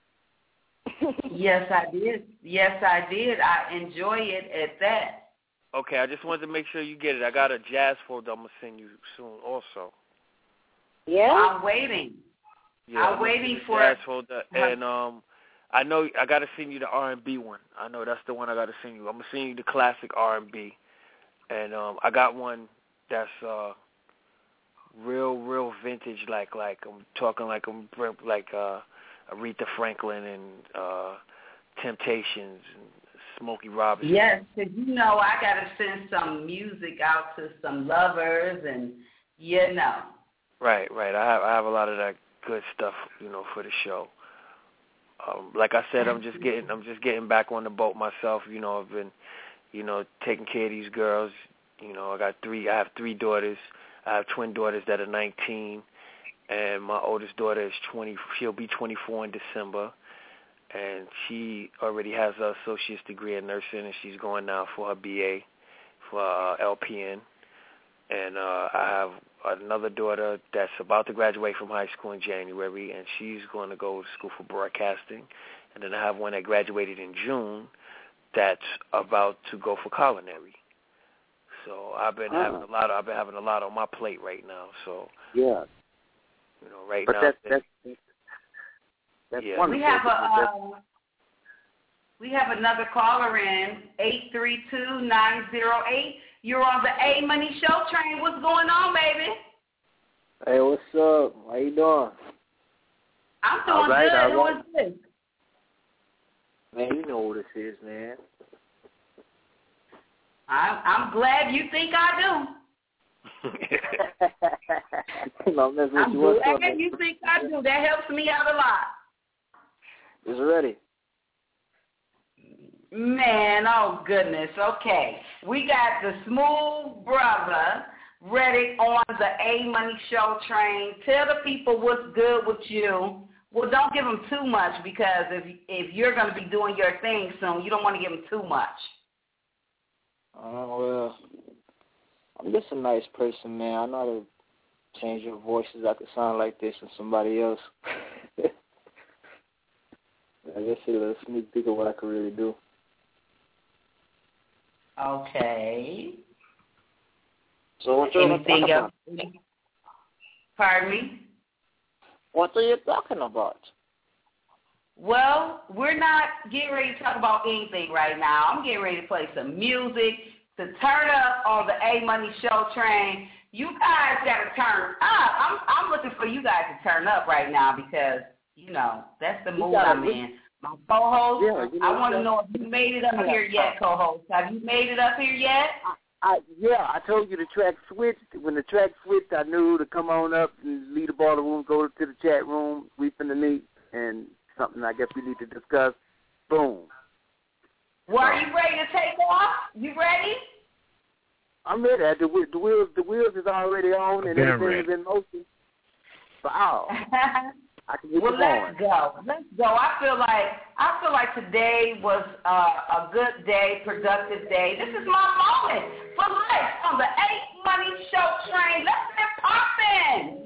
S3: Yes, I did. I enjoy it at that.
S7: Okay, I just wanted to make sure you get it. I got a jazz folder I'm going to send you soon also.
S3: Yeah? I'm waiting.
S7: Yeah,
S3: I'm waiting for
S7: jazz folder. And I know I got to send you the R&B one. I know that's the one I got to send you. I'm going to send you the classic R&B. And I got one that's real vintage, like I'm talking like Aretha Franklin and Temptations and Smokey Robinson.
S3: Yes, because I got to send some music out to some lovers and, Right.
S7: I have a lot of that good stuff, for the show. Like I said, I'm just getting back on the boat myself. I've been, taking care of these girls. I have 3 daughters. I have twin daughters that are 19, and my oldest daughter is 20. She'll be 24 in December, and she already has her associate's degree in nursing, and she's going now for her BA for LPN. And I have another daughter that's about to graduate from high school in January, and she's going to go to school for broadcasting. And then I have one that graduated in June that's about to go for culinary. So I've been having a lot on my plate right now. So
S5: yeah,
S7: right
S5: but
S7: now.
S5: That's
S7: yeah.
S5: wonderful.
S3: We have another caller in 832-908. You're on the A Money Show train. What's going on, baby?
S12: Hey, what's up? How you doing?
S3: I'm doing good. Who is this?
S12: Man, you know who this is, man.
S3: I'm glad you think I do.
S12: I'm glad
S3: you think I do. That helps me out a lot.
S12: It's ready.
S3: Man, oh goodness. Okay. We got the smooth brother ready on the A Money Show train. Tell the people what's good with you. Well, don't give them too much because if you're going to be doing your thing soon, you don't want to give them too much.
S12: Well, I'm just a nice person, man. I know how to change your voices. I could sound like this and somebody else. I guess it's a little sneak peek of what I could really do.
S3: Okay.
S12: So what you're talking about?
S3: Pardon me?
S12: What are you talking about?
S3: Well, we're not getting ready to talk about anything right now. I'm getting ready to play some music to turn up on the A Money Show train. You guys got to turn up. I'm looking for you guys to turn up right now because, that's the mood I'm in. My co-host, I want to know if you made it up here yet, co-host. Have you made it up here yet?
S5: I told you the track switched. When the track switched, I knew to come on up and leave the ball room, go to the chat room, we finna meet, and something I guess we need to discuss. Boom.
S3: Well, are you ready to take off? You ready?
S5: I'm ready. The wheels is already on and everything is in motion. Wow. I can get
S3: let's go. I feel like today was a good day, productive day. This is my moment for life on the A Money Show train. Let's get popping.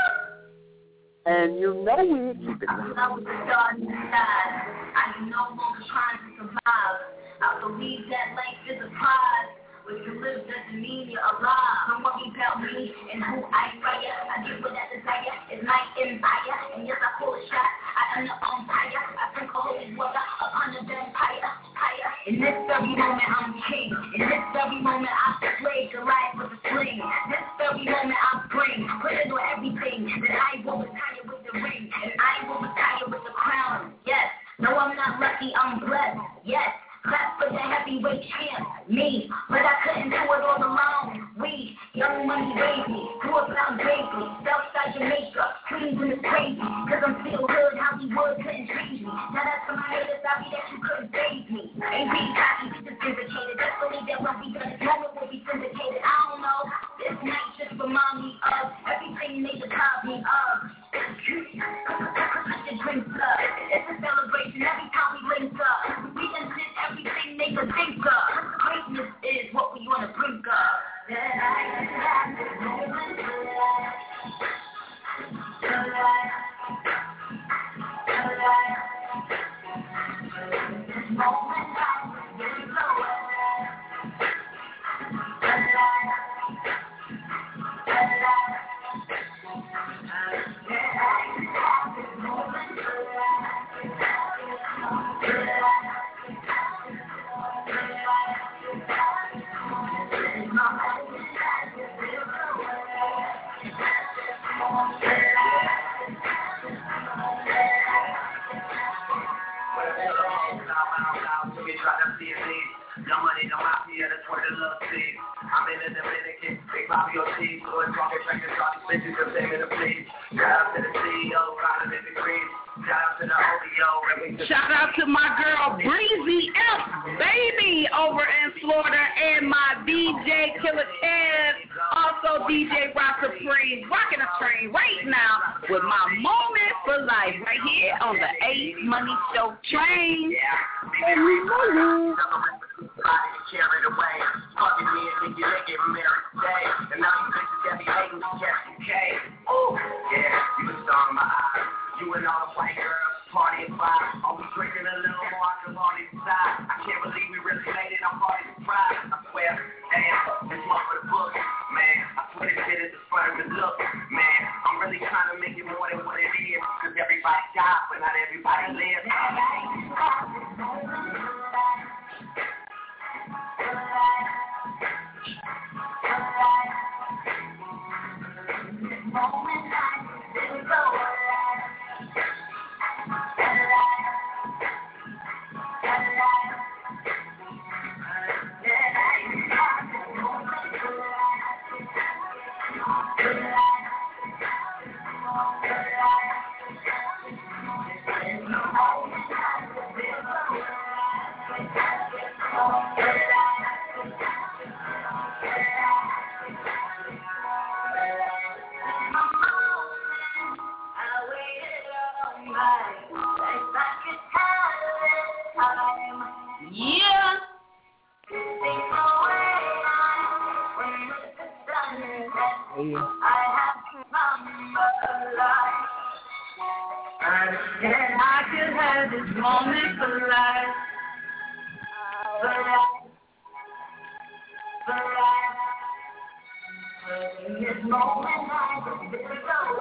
S3: Yeah.
S5: And we keep it.
S13: I was starting inside. I no longer trying to survive. I believe that life is a prize. When you live doesn't mean you're alive. Don't worry about me and who I fire. I get what I desire. It's my empire. And yes, I pull a shot. I am the umpire. I sprinkle holy water upon the vampire. In this very moment, I'm king. In this very moment, I slay Goliath with a sling. This very moment, I bring. Put it on everything. That I will retire with the ring. And I will retire with the crown. Yes. No, I'm not lucky. I'm blessed. Yes. Clap for the heavyweight champ, me, but I couldn't do it all alone. We, Young Money baby, grew up out Baby, Southside Jamaica, Queens in the crazy, cause I'm still hood, Hollywood couldn't change me. Now that's for my haters, sorry that you couldn't save me. Ain't be cocky, we just vindicated, just believe that when we done this moment we'll be syndicated. I don't know, this night just remind me of everything they deprived me of. Put your drinks up, it's a celebration every time we link up. We done did everything they could think of. Greatness is what we wanna bring up. That I have this moment.
S3: Shout out to my girl Breezy F, baby, over in Florida, and my DJ Killer Kev, also DJ Rock Supreme, rocking a train right now with my moment for life right here on the A Money Show train.
S14: Carried away, fucking me and think you're get married today, and now you bitches that be hating to catch some K. Ooh, yeah, you the star in my eyes. You and all the white girls, party at 5. Always drinking a little more alcohol inside. I can't believe we really made it. I'm party surprised. I swear, damn, this one for the book, man. I put it shit at the front of the look, man. I'm really trying to make it more than what it is, cause everybody dies, but not everybody lives.
S3: I could have this moment for life. In this moment, I could feel so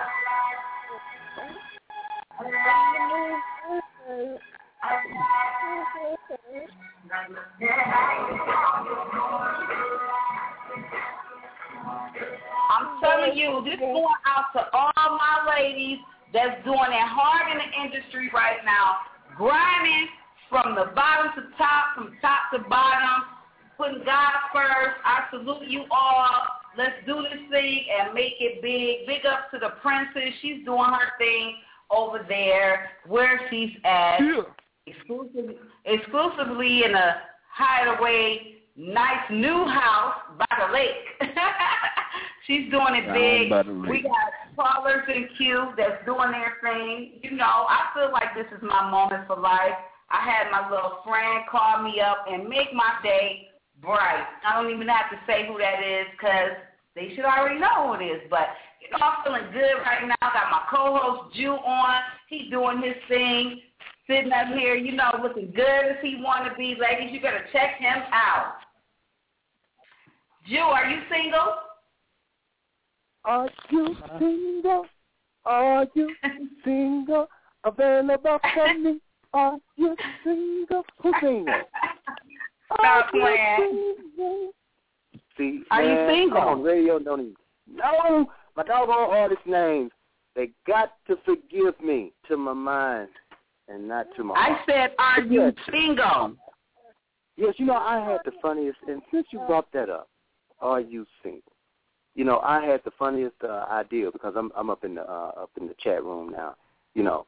S3: I'm telling you, this is going out to all my ladies that's doing it hard in the industry right now, grinding from the bottom to top, from top to bottom, putting God first. I salute you all. Let's do this thing and make it big. Big up to the princess. She's doing her thing over there where she's at, exclusively in a hideaway, nice new house by the lake. She's doing it big. We got callers in queue that's doing their thing. You know, I feel like this is my moment for life. I had my little friend call me up and make my day bright. I don't even have to say who that is because they should already know who it is. But, you know, I'm feeling good right now. Got my co-host Jew on. He's doing his thing, sitting up here, you know, looking good as he want to be. Ladies, you better check him out. Jew, are you single?
S15: Are you single? Are you single? Available for me? Are you single? Who's single?
S3: Stop playing.
S5: See,
S3: are
S5: man,
S3: you single?
S5: On radio, don't even know my doggone artist names. They got to forgive me to my mind and not to my heart.
S3: I said, are you single?
S5: Yes, you know, I had the funniest, and since you brought that up, are you single? You know, I had the funniest idea because I'm up in the chat room now. You know,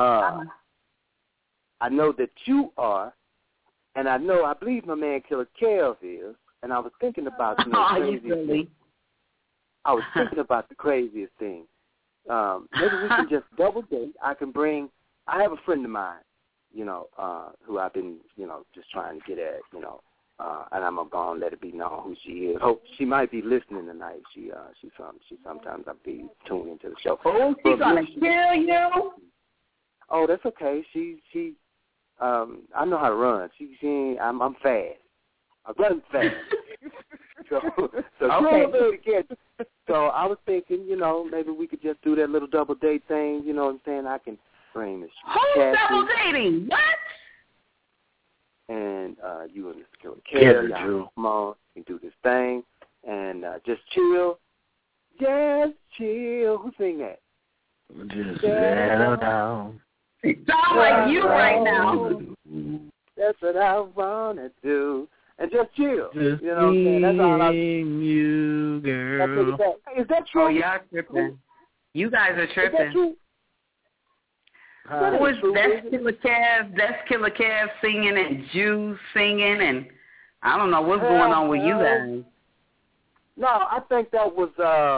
S5: I know that you are, and I believe my man Killer Kev is, and I was thinking about I was thinking about the craziest thing. Maybe we can just double date. I have a friend of mine, you know, who I've been, you know, just trying to get at, you know. And I'm gonna let it be known who she is. Hope she might be listening tonight. She sometimes I be tuned into the show.
S3: Oh, she's gonna kill you.
S5: Oh, that's okay. She I know how to run. I'm fast. I run fast. so
S3: okay.
S5: So I was thinking, maybe we could just do that little double date thing. You know what I'm saying? I can bring Miss
S3: Who's double dating? What?
S5: And you and Mr. Killer, come on, we can do this thing and just chill. Just chill. Who sing that?
S12: Just settle down.
S3: It sounds like you right now.
S5: That's what I wanna do. And just chill.
S12: Just
S5: you know what I'm saying? That's all I
S12: you, girl.
S5: Is that true?
S3: Oh, y'all tripping. You guys are tripping.
S5: Is that true?
S3: That's Killer Kev. That's Killer Kev singing and Jews singing, and I don't know what's going on with you guys.
S5: No, I think that was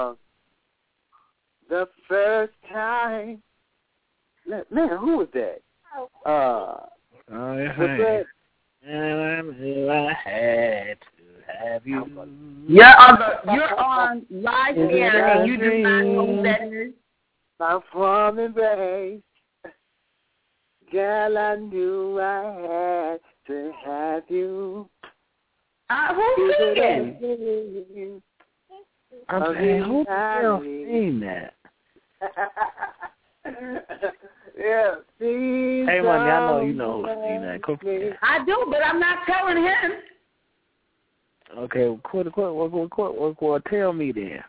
S5: the first time. Man, who was that? Was that?
S12: I had to have you.
S3: You're on live air, and you do not know who that is.
S5: I'm from embrace. Girl, I knew I had to have you.
S3: Who's singing?
S12: I'm saying, who the hell sing that?
S5: Yeah.
S12: Hey, Money, I know you know who's singing that.
S3: I do, but I'm not telling him.
S12: Okay, well, tell me then.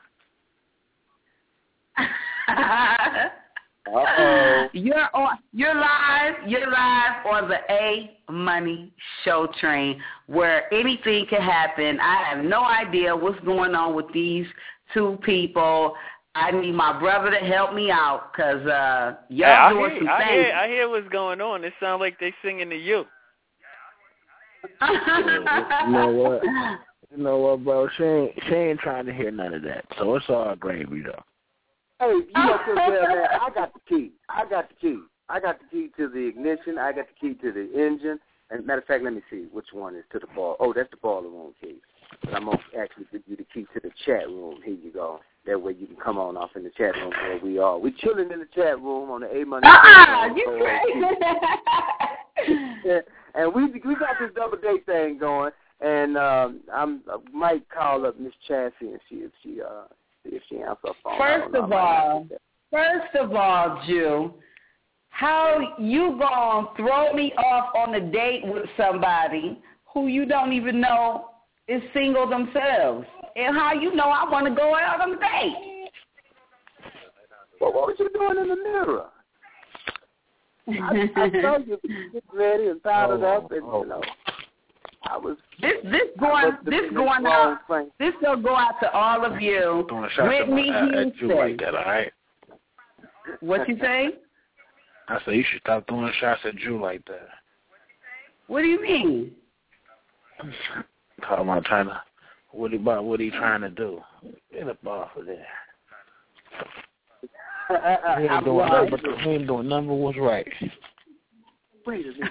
S5: Uh-oh.
S3: You're live on the A Money Show train where anything can happen. I have no idea what's going on with these two people. I need my brother to help me out because y'all doing some things.
S7: I hear what's going on. It sounds like they singing to you.
S12: You know what, bro? She ain't trying to hear none of that. So it's all gravy, though.
S5: Hey, you know, man, I got the key. I got the key to the ignition. I got the key to the engine. And matter of fact, let me see which one is to the ball. Oh, that's the boiler room key. But I'm going to actually give you the key to the chat room. Here you go. That way you can come on off in the chat room where we are. We chilling in the chat room on the A Money.
S3: You crazy?
S5: Yeah, and we got this double date thing going. And I might call up Miss Chassie and see if she answers her phone.
S3: First of all, Jew, how you gonna throw me off on a date with somebody who you don't even know is single themselves? And how you know I want to go out on a date?
S5: Well, what was you doing in the mirror? I saw you get ready and powdered up, and you know. I was this will go out to all of you. Whitney Houston.
S12: Like that, all right?
S3: What you say?
S12: I said you should stop throwing shots at Drew like that.
S3: What do you mean?
S12: Talking about trying to what he trying to do? Get up off of there. He ain't doing nothing but what's right.
S5: Wait a minute.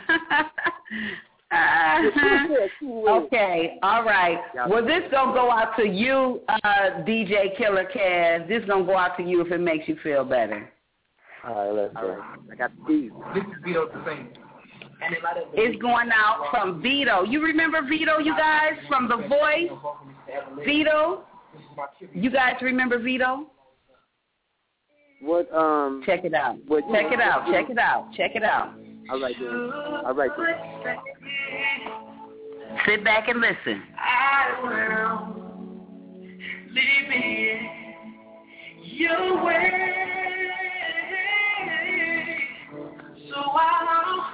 S3: Okay, all right. Well, this gonna go out to you, DJ Killer Kaz. This gonna go out to you if it makes you feel better.
S5: All right, let's go. I got the keys.
S16: This is Vito the same.
S3: It's going out from Vito. You remember Vito, you guys, from The Voice? Vito? You guys remember Vito?
S5: What?
S3: Check it out. Check it out.
S5: All right, then.
S3: Sit back and listen.
S2: I will live in your way, so I'll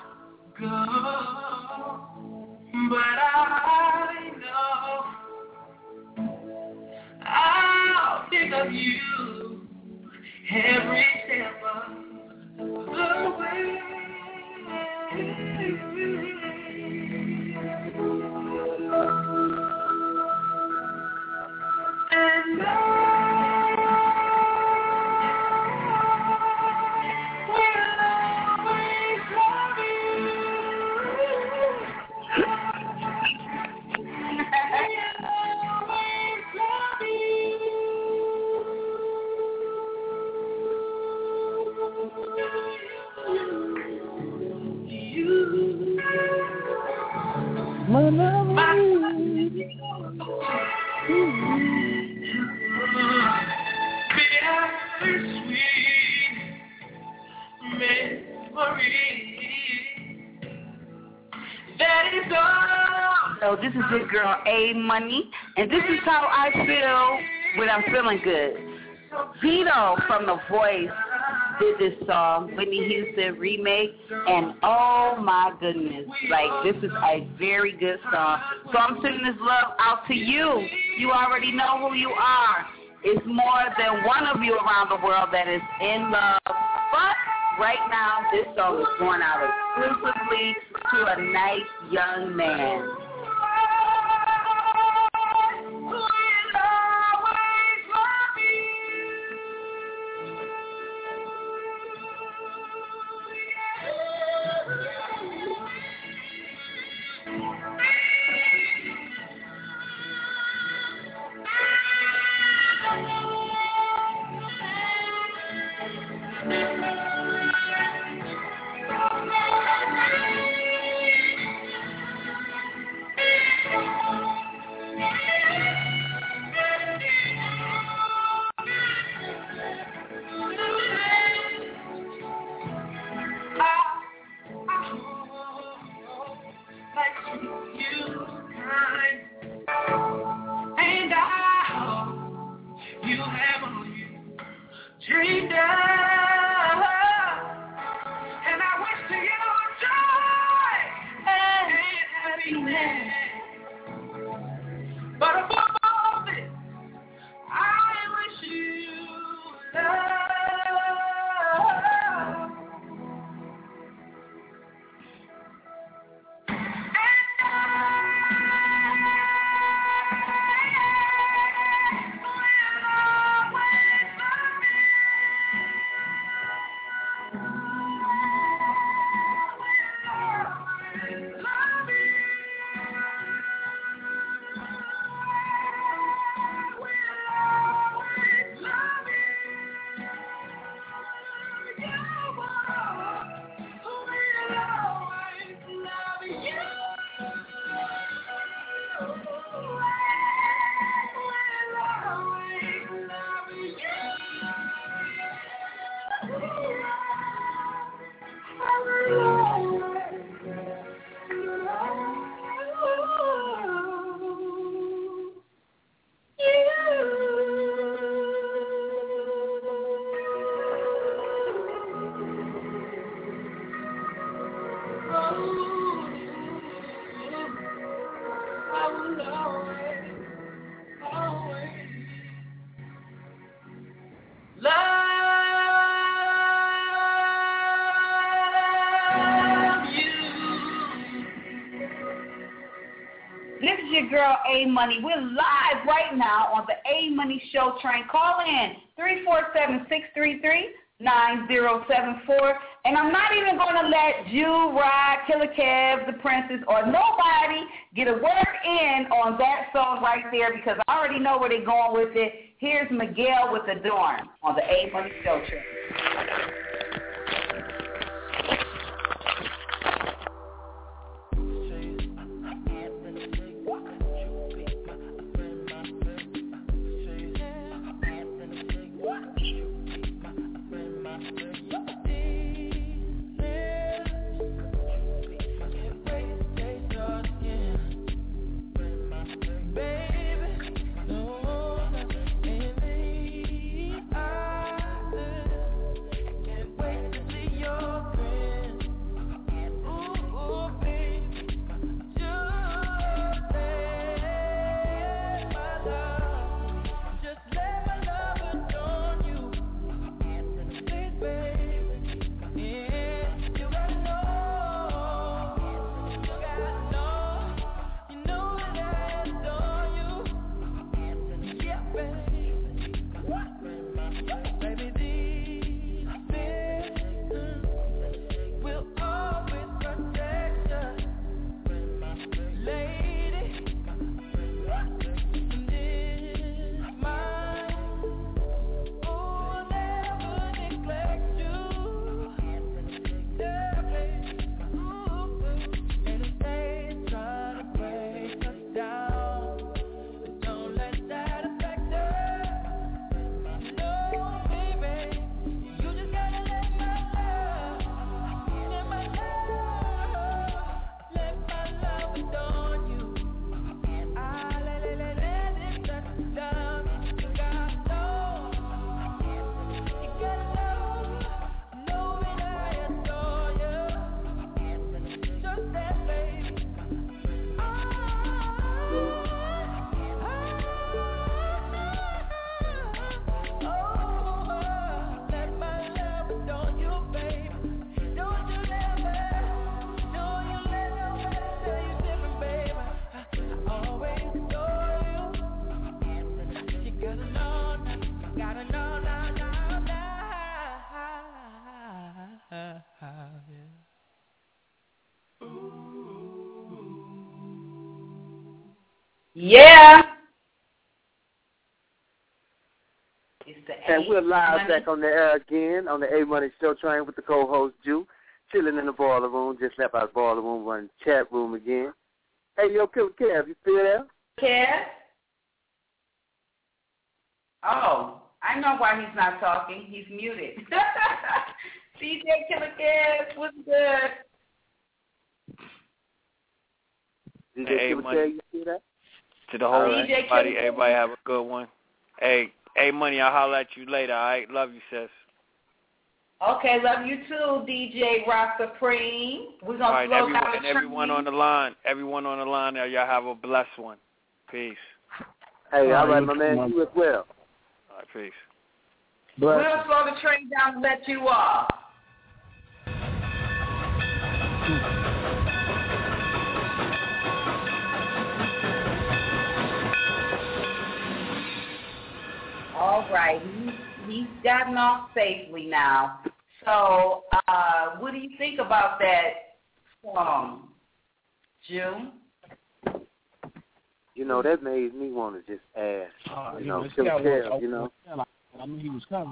S2: go, but I know I'll think of you every step of the way. And you
S15: My love.
S2: Bittersweet memory. That is all.
S3: So this is your girl A Money, and this is how I feel when I'm feeling good. Vito from The Voice did this song, Whitney Houston remake, and oh my goodness, like this is a very good song. So I'm sending this love out to you. You already know who you are. It's more than one of you around the world that is in love, but right now this song is going out exclusively to a nice young man. Girl A Money. We're live right now on the A Money Show train. Call in 347-633-9074. And I'm not even going to let Jew, Rod, Killer Kev, The Princess, or nobody get a word in on that song right there because I already know where they're going with it. Here's Miguel with Adorn on the A Money Show train.
S2: Baby, no,
S3: Yeah.
S5: And we're live back on the air again on the A-Money Show Train with the co-host Jew, chilling in the boiler room. Just left out the boiler room, running the chat room again. Hey, yo, Killer Kev, you still there?
S3: Kev? Oh, I know why he's not talking. He's muted. DJ Killer Kev, what's good?
S5: DJ Killer Kev, you see that?
S7: To the whole everybody have a good one. Hey, Money, I'll holler at you later, all right? Love you, sis.
S3: Okay, love you too, DJ Rock Supreme. We're going to slow down the train.
S7: Everyone on the line, y'all have a blessed one. Peace.
S5: Hey, all right, my man, you as well.
S7: All right, peace.
S3: We'll slow the train down and let you off. All right, he's gotten off safely now. So, what do you think about that song, June?
S5: You know, that made me want to just ask, Killer Kev, you know.
S12: I knew he was coming.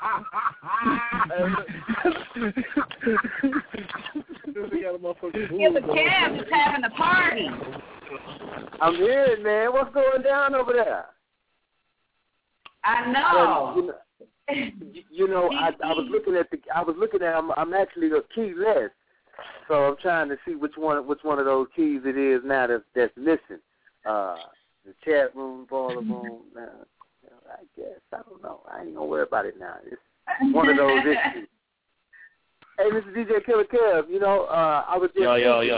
S3: Killer Kev is having a party.
S5: I'm here, man. What's going down over there?
S3: I know.
S5: And, I was looking at. I'm actually a keyless, so I'm trying to see which one of those keys it is now that's missing. The chat room, boiler room. I guess I don't know. I ain't gonna worry about it now. It's one of those issues. Hey, this is DJ Killer Kev. I was just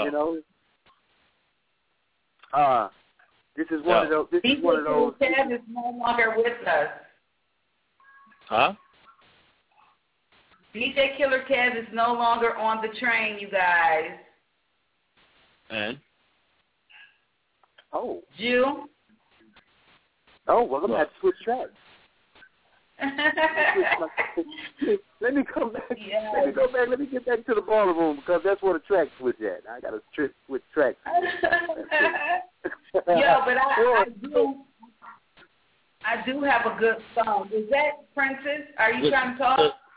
S5: this is one of those. This is one of those.
S3: DJ Kev is no longer with us.
S7: Huh?
S3: DJ Killer Kev is no longer on the train, you guys.
S7: And?
S5: Oh.
S3: Jew?
S5: Oh, well, I'm going to have to switch tracks. Let me come back.
S3: Yeah.
S5: Let me go back. Let me get back to the boiler room because that's where the track switch at. I got to switch tracks.
S3: But I do have a good song. Is that Princess? Are you trying to talk?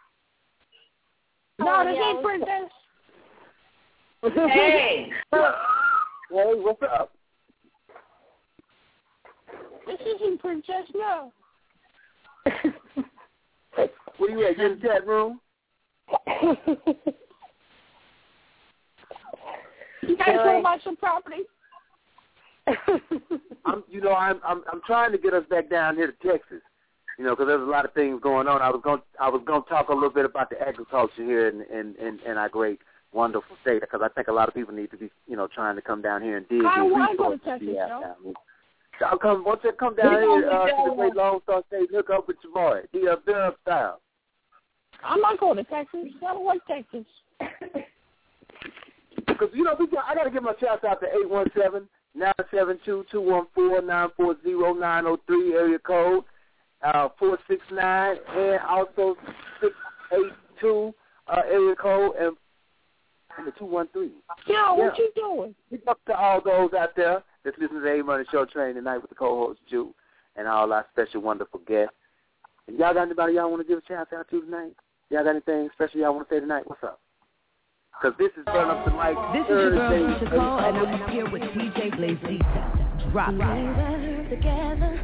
S11: No, this ain't Princess.
S3: Hey.
S5: Hey, what's up?
S11: This isn't Princess, no.
S5: Where you at? You in the chat room?
S11: You guys want to buy some property?
S5: I'm trying to get us back down here to Texas, because there's a lot of things going on. I was going to talk a little bit about the agriculture here in our great, wonderful state, because I think a lot of people need to be, trying to come down here and dig these resources. I'll come once I come down here to the great Lone Star State. Hook up with your boy, D-Dub style.
S11: I'm not going to Texas. I don't like Texas.
S5: Because I got to give my shout out to 817-972-214-940-903 area code 469 and also 682 area code and the 213.
S11: What you doing?
S5: Big up to all those out there that's listening to the A-Money Show Train tonight with the co-host Jew and all our special, wonderful guests. And y'all got anybody y'all want to give a shout out to tonight? Y'all got anything special y'all want to say tonight? What's up? Because this is Burn Up the Mic.
S1: This is your girl, Lucia Cole, and I'm here with DJ Blazita. Drop it. Together,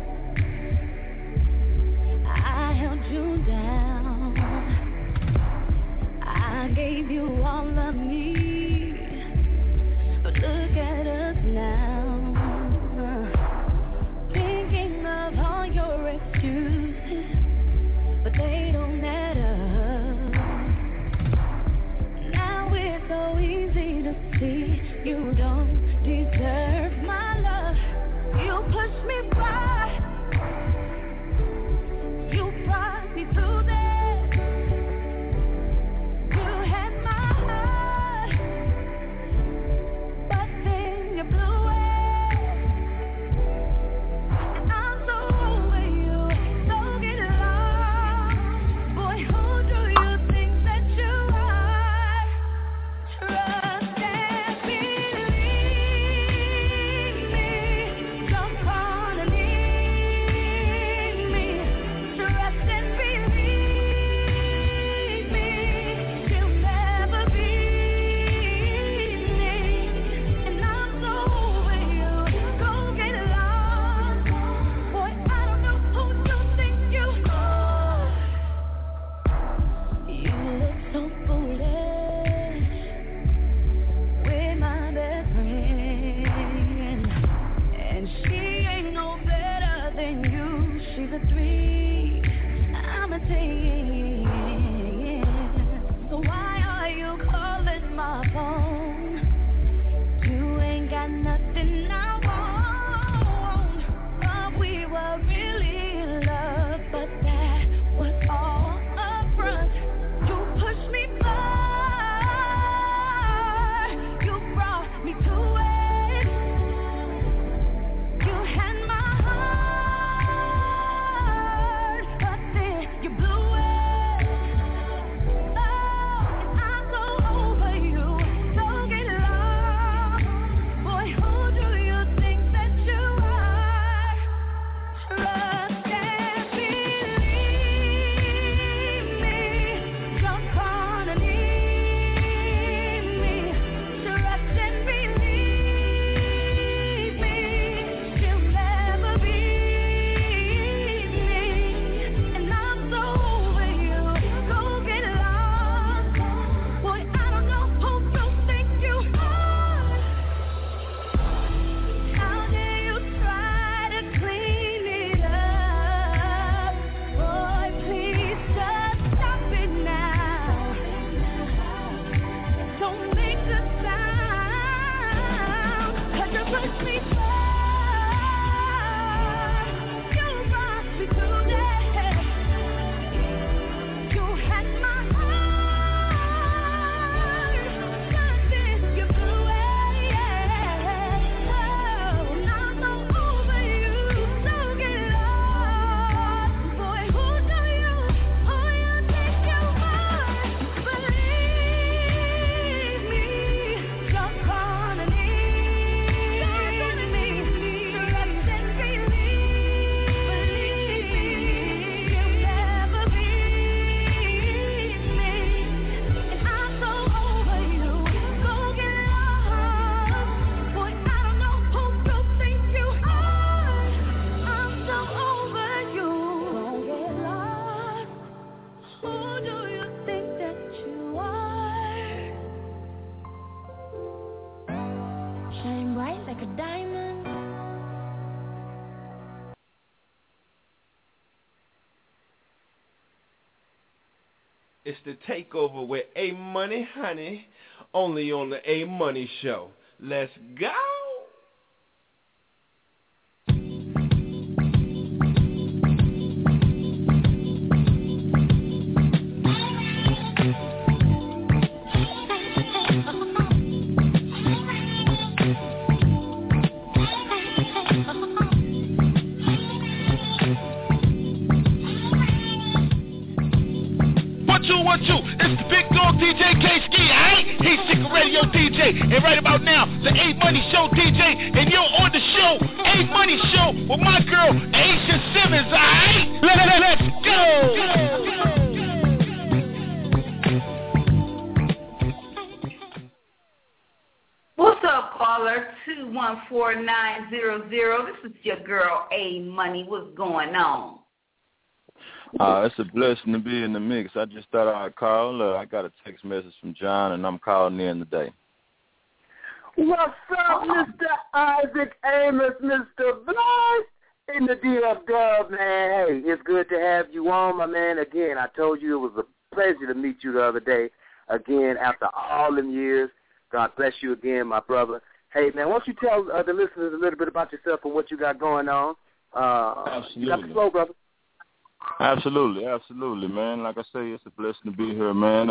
S1: I held you down. I gave you all of me. But look at us now. Thinking of all your excuses, but they don't matter. Now it's so easy to see you don't deserve my love. You push me by. You brought me through that. You had my heart, but then you blew away. And I'm so over you, so get lost. Boy, who do you think that you are? Trust and believe.
S16: It's the takeover with A Money Honey, only on the A Money Show. Let's go.
S8: What you? It's the big dog DJ K-Ski, alright? He's Secret Radio DJ, and right about now, the A Money Show DJ, and you're on the show, A Money Show, with my girl, Aisha Simmons, alright? Let's go!
S3: What's up, caller? 214-900. This is your girl, A Money. What's going on?
S17: It's a blessing to be in the mix. I just thought I'd call. I got a text message from John, and I'm calling in today.
S15: What's up, Mr. Isaac Amos, Mr. Blunt, in the DF-Dub, man? Hey, it's good to have you on, my man. Again, I told you it was a pleasure to meet you the other day. Again, after all them years, God bless you again, my brother. Hey, man, why don't you tell the listeners a little bit about yourself and what you got going on?
S17: Absolutely.
S15: You got the flow, brother.
S17: Absolutely, man. Like I say, it's a blessing to be here, man.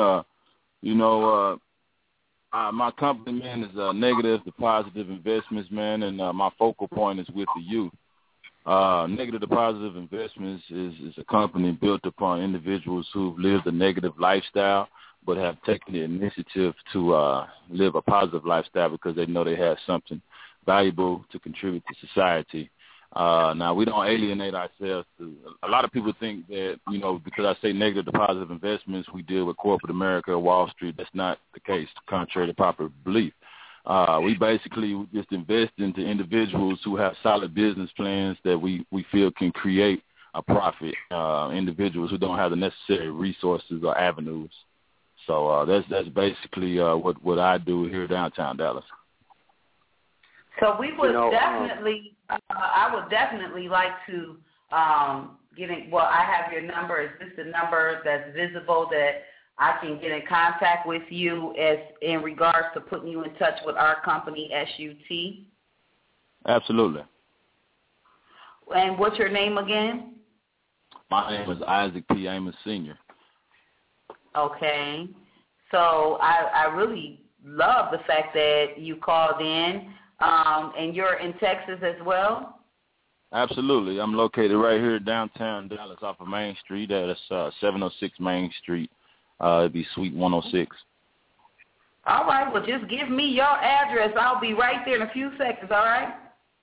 S17: My company, man, is Negative to Positive Investments, man, and my focal point is with the youth. Negative to Positive Investments is a company built upon individuals who've lived a negative lifestyle but have taken the initiative to live a positive lifestyle because they know they have something valuable to contribute to society. Now, we don't alienate ourselves. A lot of people think that, because I say negative to positive investments, we deal with corporate America or Wall Street. That's not the case, contrary to popular belief. We basically just invest into individuals who have solid business plans that we feel can create a profit, individuals who don't have the necessary resources or avenues. So that's basically what I do here downtown Dallas.
S3: So we would definitely, I would definitely like to get in. Well, I have your number. Is this the number that's visible that I can get in contact with you as in regards to putting you in touch with our company, SUT?
S17: Absolutely.
S3: And what's your name again?
S17: My name is Isaac P. Amos Sr.
S3: Okay. So I really love the fact that you called in. And you're in Texas as well?
S17: Absolutely. I'm located right here downtown Dallas off of Main Street. That's 706 Main Street. It'd be Suite 106.
S3: All right. Well, just give me your address. I'll be right there in a few seconds, all right?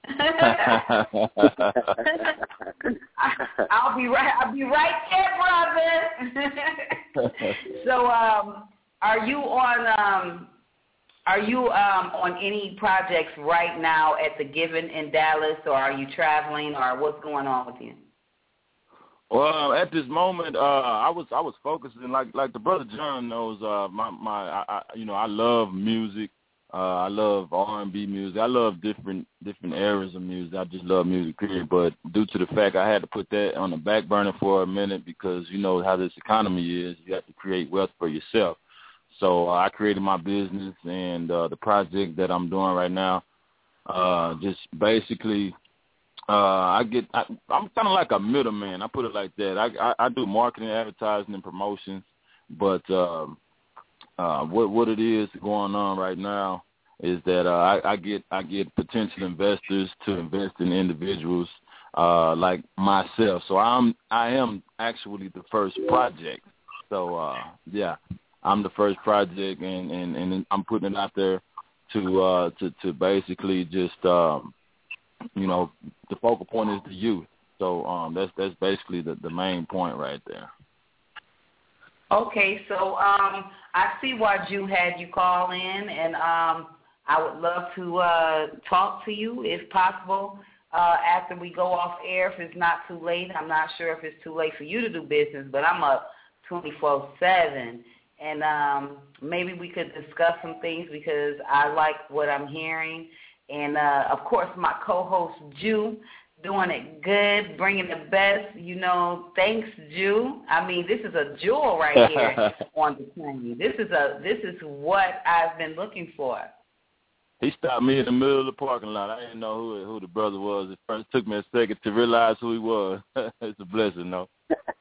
S3: I'll be right there, brother. So are you on any projects right now at the Given in Dallas, or are you traveling, or what's going on with you?
S17: Well, at this moment, I was focusing like the brother John knows. I love music. I love R&B music. I love different eras of music. I just love music, period. But due to the fact I had to put that on the back burner for a minute because you know how this economy is, you have to create wealth for yourself. So I created my business, and the project that I'm doing right now Just basically, I'm kind of like a middleman. I put it like that. I do marketing, advertising, and promotion, but what it is going on right now is that I get potential investors to invest in individuals like myself. So I am actually the first project. So I'm the first project, and I'm putting it out there to basically just the focal point is the youth. So that's basically the main point right there.
S3: Okay, so I see why Jew had you call in, and I would love to talk to you if possible after we go off air. If it's not too late, I'm not sure if it's too late for you to do business, but I'm up 24/7, and maybe we could discuss some things because I like what I'm hearing. And, of course, my co-host, Jew, doing it good, bringing the best. Thanks, Jew. I mean, this is a jewel right here on the train. This is what I've been looking for.
S17: He stopped me in the middle of the parking lot. I didn't know who the brother was. It first took me a second to realize who he was. It's a blessing, though.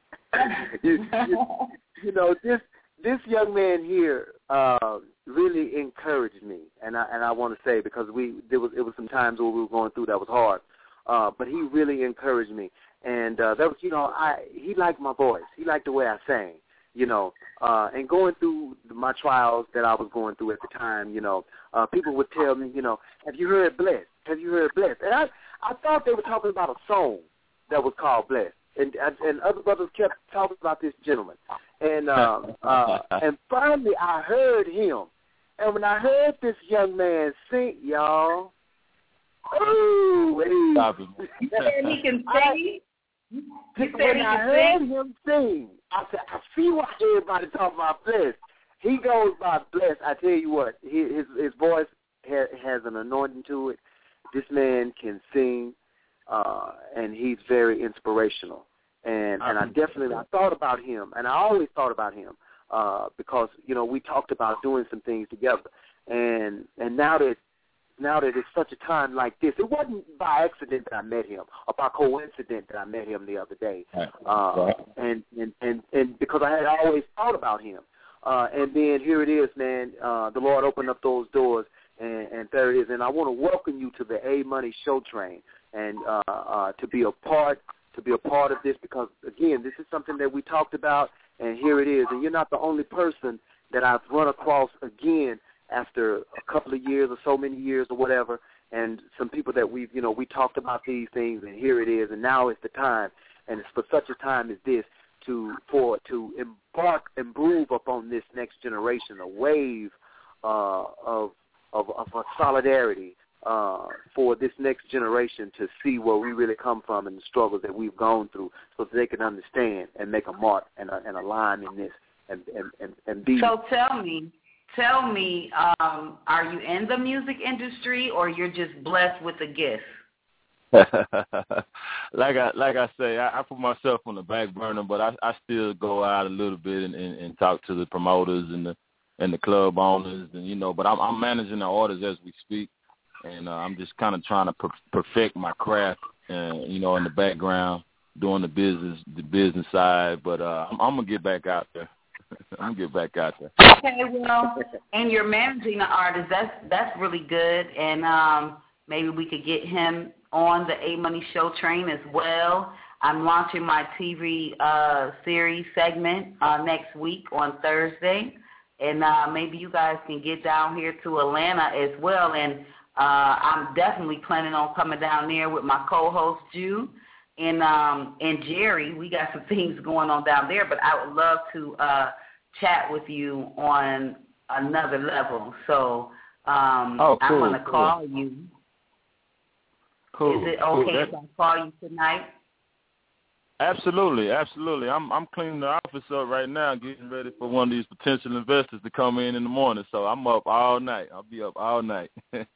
S15: This young man here really encouraged me, and I want to say because it was some times where we were going through that was hard, but he really encouraged me, and that was he liked my voice, he liked the way I sang, and going through my trials that I was going through at the time, people would tell me, have you heard Blessed? Have you heard Blessed? And I thought they were talking about a song that was called Blessed. And other brothers kept talking about this gentleman. And and finally I heard him. And when I heard this young man sing, y'all, ooh,
S3: he can sing.
S15: When I heard him sing, I said, I see why everybody talking about Blessed. He goes by Blessed. I tell you what, his voice has an anointing to it. This man can sing. And he's very inspirational. And I thought about him, and I always thought about him because, we talked about doing some things together. And now that it's such a time like this, it wasn't by accident that I met him or by coincidence that I met him the other day. And because I had always thought about him. And then here it is, man. The Lord opened up those doors, and there it is. And I want to welcome you to the A Money Show Train. And to be a part of this because, again, this is something that we talked about, and here it is. And you're not the only person that I've run across again after a couple of years or so many years or whatever, and some people that we talked about these things, and here it is. And now is the time, and it's for such a time as this to embark and move upon this next generation, a wave of solidarity. For this next generation to see where we really come from and the struggles that we've gone through so that they can understand and make a mark and a line in this and be. So
S3: tell me, are you in the music industry or you're just blessed with a gift?
S17: Like I say, I put myself on the back burner, but I still go out a little bit and talk to the promoters and the club owners, and but I'm managing the orders as we speak. And I'm just kind of trying to perfect my craft, in the background, doing the business side. But I'm going to get back out there.
S3: Okay, well, and you're managing the artist. That's really good. And maybe we could get him on the A Money Show Train as well. I'm launching my TV series segment next week on Thursday. And maybe you guys can get down here to Atlanta as well. And I'm definitely planning on coming down there with my co-host, Jew, and Jerry. We got some things going on down there, but I would love to chat with you on another level. So I'm going to call you.
S17: Cool.
S3: Is it okay if I call you tonight?
S17: Absolutely. I'm cleaning the office up right now, getting ready for one of these potential investors to come in the morning. So I'm up all night. I'll be up all night.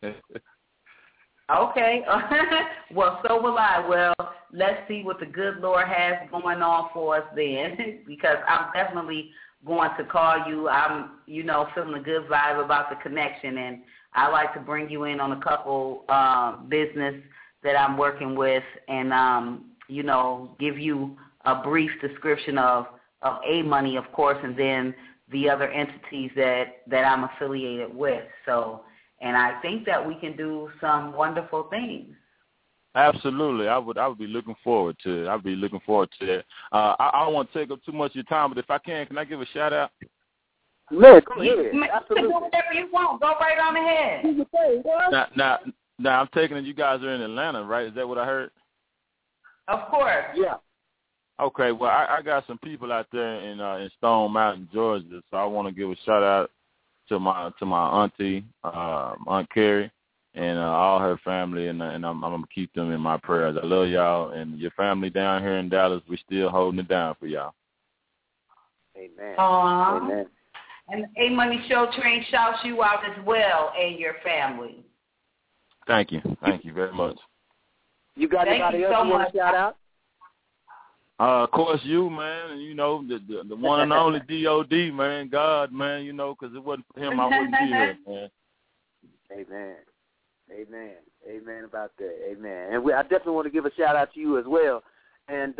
S3: Okay. Well, so will I. Well, let's see what the good Lord has going on for us then, because I'm definitely going to call you. I'm, feeling a good vibe about the connection, and I like to bring you in on a couple business that I'm working with and, give you a brief description of A-Money, of course, and then the other entities that I'm affiliated with. So, and I think that we can do some wonderful things.
S17: Absolutely. I would be looking forward to it. I'd be looking forward to that. I don't want to take up too much of your time, but if I can I give a shout-out?
S15: Man, go ahead.
S3: Absolutely. Do whatever you want. Go right on ahead.
S17: Now, I'm taking it you guys are in Atlanta, right? Is that what I heard?
S3: Of course.
S15: Yeah.
S17: Okay, well, I got some people out there in Stone Mountain, Georgia, so I want to give a shout-out to my auntie, Aunt Carrie, and all her family, and I'm going to keep them in my prayers. I love y'all, and your family down here in Dallas, we're still holding it down for y'all.
S15: Amen.
S3: Aww.
S15: Amen.
S3: And A-Money Show Train shouts you out as well and your family.
S17: Thank you. Thank you very much.
S15: You got anybody else you want to shout out?
S17: Of course, you, man, and the one and only D.O.D., man, God, man, because it wasn't for him, I wouldn't be here, man.
S15: Amen. Amen. Amen about that. Amen. And I definitely want to give a shout out to you as well. And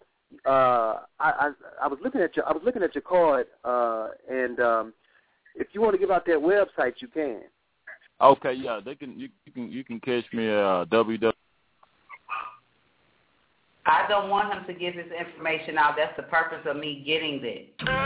S15: I was looking at your card, and if you want to give out that website, you can.
S17: Okay, yeah, you can catch me at www.
S3: I don't want him to give his information out. That's the purpose of me getting this.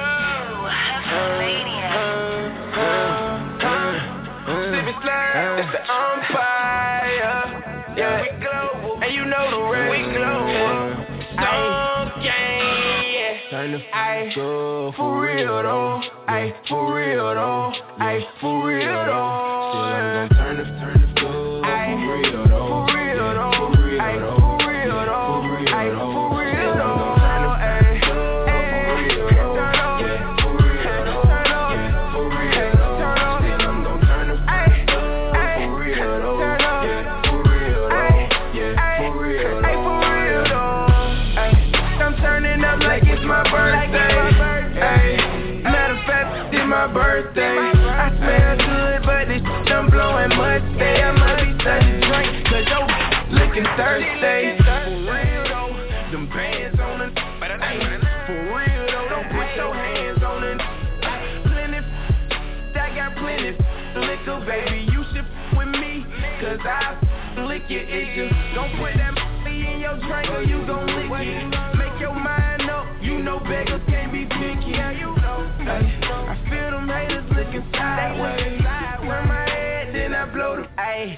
S6: It's the on fire. Yeah, we global. And you know the rest. We global. Stone gang. Turn the go for real though. Ay, for real though. Ay, for real though. Still I'm gonna turn the go for real though. For real though. Ay, for real though. Ay, for real though. My birthday, I smell good, but this I'm blowing Mustang. I might be starting to drink, cause yo looking thirsty. For real though, them bands on it. For real though, don't put your hands on it. Plenty, I got plenty liquor, baby. You should with me, cause I lick it. It's just don't put that money in your drink or you gon' lick it. Make your mind up, you know beggars can't be picky. Yeah, you know. I feel them haters looking sideways. Turn my head, then I blow the sideways.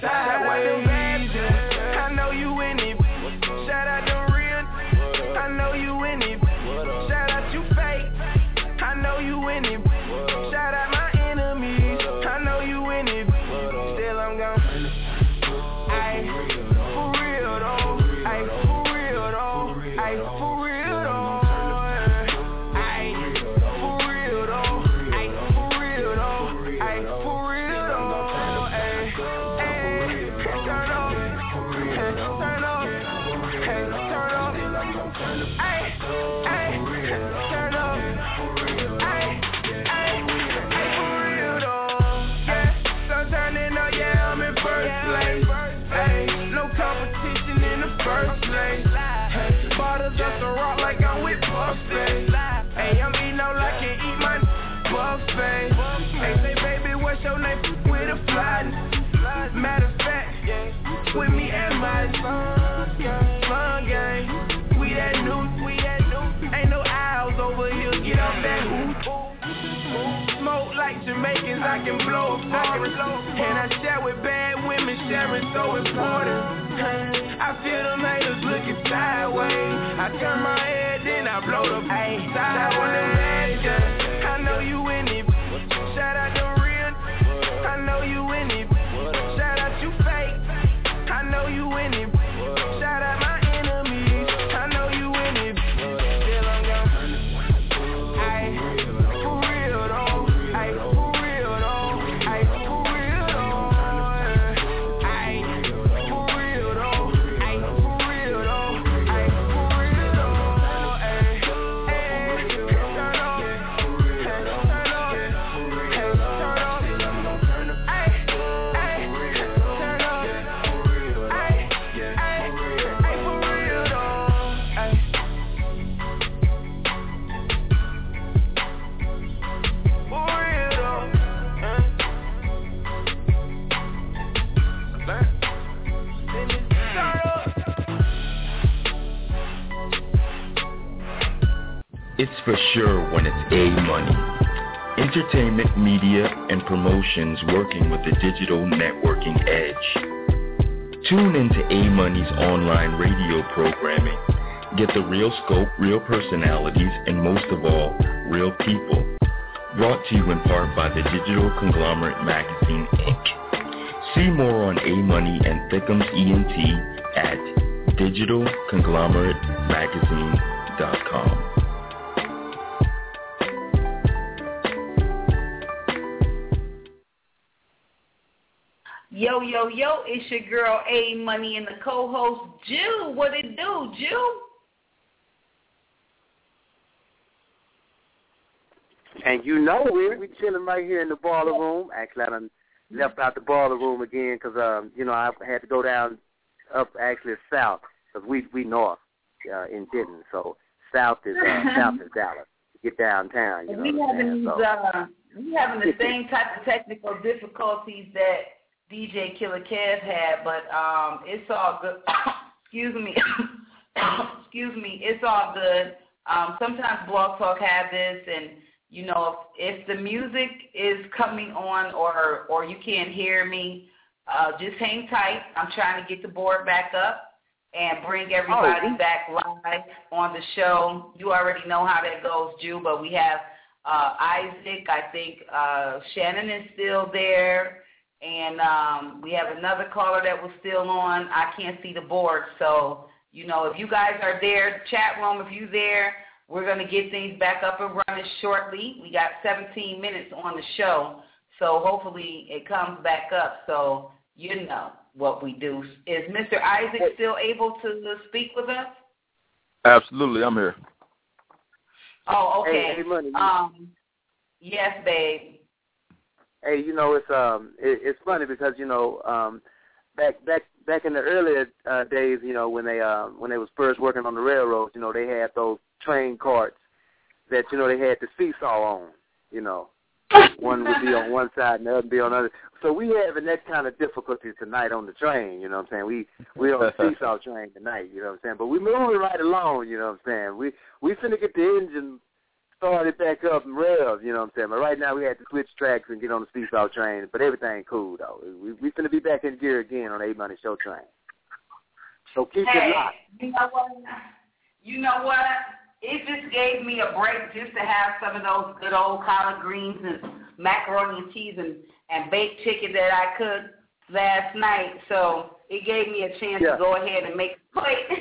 S6: I know you in it. Shout out the real. I know you in it. Shout out you fake. I know you in it. Shout out my enemies. I know you in it. Still I'm gone. Ay, for real though. Ay, for real though. Ay, for real though. First place, bottles up the rock like I'm with Buffet. Hey, I'm eating out like I can eat my buffet. Hey, say baby, what's your name? With a fly. Matter of fact, with me and my fun gang. We that new, ain't no aisles over here. Get off that hoop. Smoke like Jamaicans, I can blow a forest. And I share with bad women, sharing so important. I feel them haters looking sideways. I turn my head, then I blow the sideways. I know you in it. Shout out the real. I know you in it. Shout out you fake. I know you in it. Shout out my enemies. I know you in it. Still I'm gone. Ay, for real though. Ay, for real though. Ay, for real though. Ay, for real though. Ay, for real though. Ay, for real though. Ay, turn up.
S18: it's for sure when it's A-Money. Entertainment, media, and promotions working with the digital networking edge. Tune into A-Money's online radio programming. Get the real scope, real personalities, and most of all, real people. Brought to you in part by the Digital Conglomerate Magazine, Inc. See more on A-Money and Thickums ENT at digitalconglomeratemagazine.com.
S3: Yo, yo, yo, it's your girl A-Money and the co-host, Jew. What it do, Jew?
S15: And you know we're chilling right here in the baller room. Actually, I done left out the baller room again because, I had to go down up actually south because we north in Denton. So south is Dallas. Get downtown, you know
S3: we having the same type of technical difficulties that DJ Killer Kev had, but it's all good. Excuse me. It's all good. Sometimes Blog Talk have this, and if the music is coming on or you can't hear me, just hang tight. I'm trying to get the board back up and bring everybody back live on the show. You already know how that goes, Jew, but we have Isaac. I think Shannon is still there. And we have another caller that was still on. I can't see the board. So, if you guys are there, chat room, if you're there, we're going to get things back up and running shortly. We got 17 minutes on the show. So hopefully it comes back up. So you know what we do. Is Mr. Isaac still able to speak with us?
S17: Absolutely. I'm here.
S3: Oh, okay.
S15: Hey, Money.
S3: Yes, babe.
S15: Hey, it's funny because back in the earlier days, when they was first working on the railroads, they had those train carts that they had the seesaw on. One would be on one side and the other would be on the other. So we having that kind of difficulty tonight on the train. You know what I'm saying? We on the seesaw train tonight. You know what I'm saying? But we moving right along. You know what I'm saying? We finna get the engine started back up and rev, you know what I'm saying? But right now we had to switch tracks and get on the seesaw train, but everything cool, though. We finna be back in gear again on the A-Money Show train. So keep it locked.
S3: You know what? It just gave me a break just to have some of those good old collard greens and macaroni and cheese and baked chicken that I cooked last night. So it gave me a chance to go ahead and make a plate.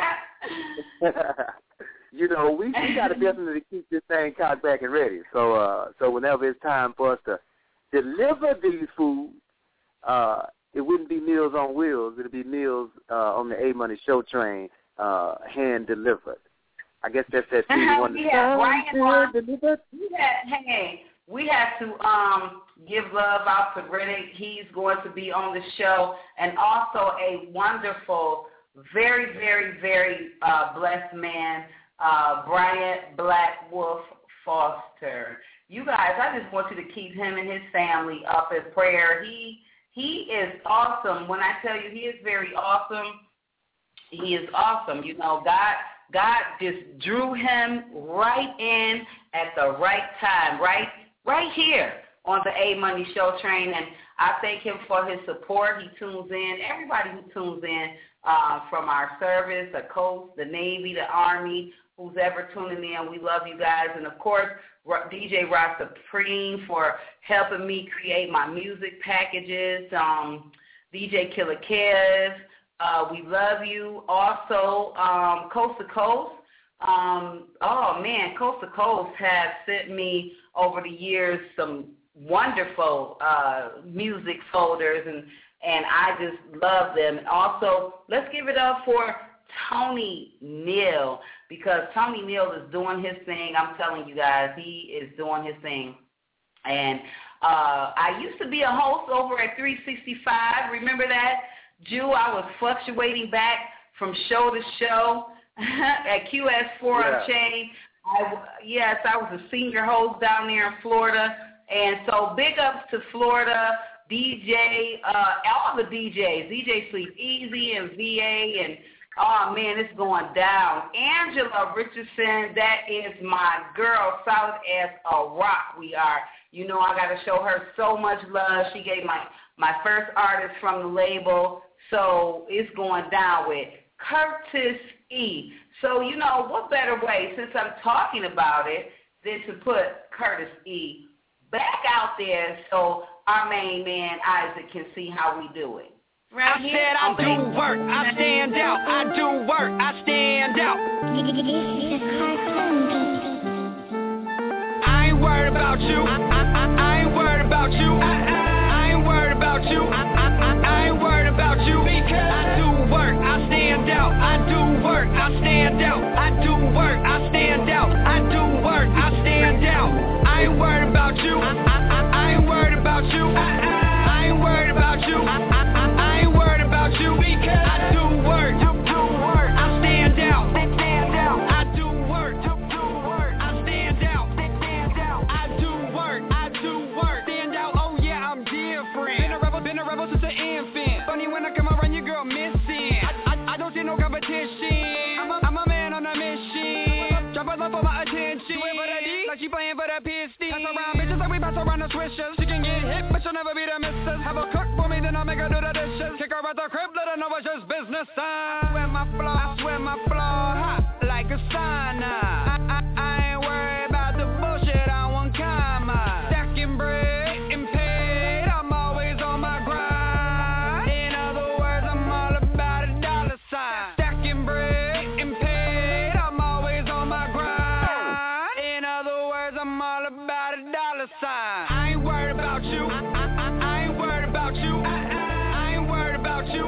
S15: We got to definitely keep this thing cocked back and ready. So whenever it's time for us to deliver these foods, it wouldn't be Meals on Wheels. It'll be meals on the A-Money Show train, hand delivered. I guess that's that thing.
S3: We have Brian delivered. We have to give love out to Riddick. He's going to be on the show, and also a wonderful, very, very, very blessed man, Bryant Black Wolf Foster. You guys, I just want you to keep him and his family up in prayer. He is awesome. When I tell you he is very awesome, he is awesome. God just drew him right in at the right time, right here on the A-Money Show train. And I thank him for his support. He tunes in. Everybody who tunes in from our service, the Coast, the Navy, the Army, who's ever tuning in, we love you guys. And, of course, DJ Rock Supreme for helping me create my music packages. DJ Killer Kev, we love you. Also, Coast to Coast. Coast to Coast has sent me over the years some wonderful music folders, and I just love them. And also, let's give it up for Tony Neal, because Tony Neal is doing his thing. I'm telling you guys, he is doing his thing. And I used to be a host over at 365. Remember that? Jew, I was fluctuating back from show to show at QS4 Unchained. I was a senior host down there in Florida. And so big ups to Florida, DJ, all the DJs, DJ Sleep Easy and VA and Oh, man, it's going down. Angela Richardson, that is my girl, solid as a rock we are. You know, I got to show her so much love. She gave my first artist from the label, so it's going down with Curtis E. So, you know, what better way, since I'm talking about it, than to put Curtis E. back out there so our main man, Isaac, can see how we do it.
S6: I said I do work, I stand out. I do work, I stand out. I ain't worried about you. I ain't worried about you. I ain't worried about you. I ain't worried about you. Because I do work, I stand out. I do work, I stand out. I do work, I stand out. I do work, I stand out. I ain't worried about you. I ain't worried about you. I ain't worried about you. I ain't worried about you because I do work. I stand out. I do work. I stand out. I do work. Stand out. Oh yeah, I'm different. Been a rebel since an infant. Funny when I come around, your girl missing. I don't see no competition. I'm a man on a mission. Drop a love for my attention. Like she playing for the Pistons. Pass around bitches like we pass around the swishers. She can get hit, but she'll never be the missus. Have a cook for me, then I'll make her do the dishes. Kick her out the crib, let her know it's just business. I swear my floor hot like a sauna. I ain't worried about the bullshit, I want karma. Stacking bread and paid, I'm always on my grind. In other words, I'm all about a dollar sign. Stacking bread and paid, I'm always on my grind. In other words, I'm all about a dollar sign. I ain't worried about you. I ain't worried about you. I ain't worried about you.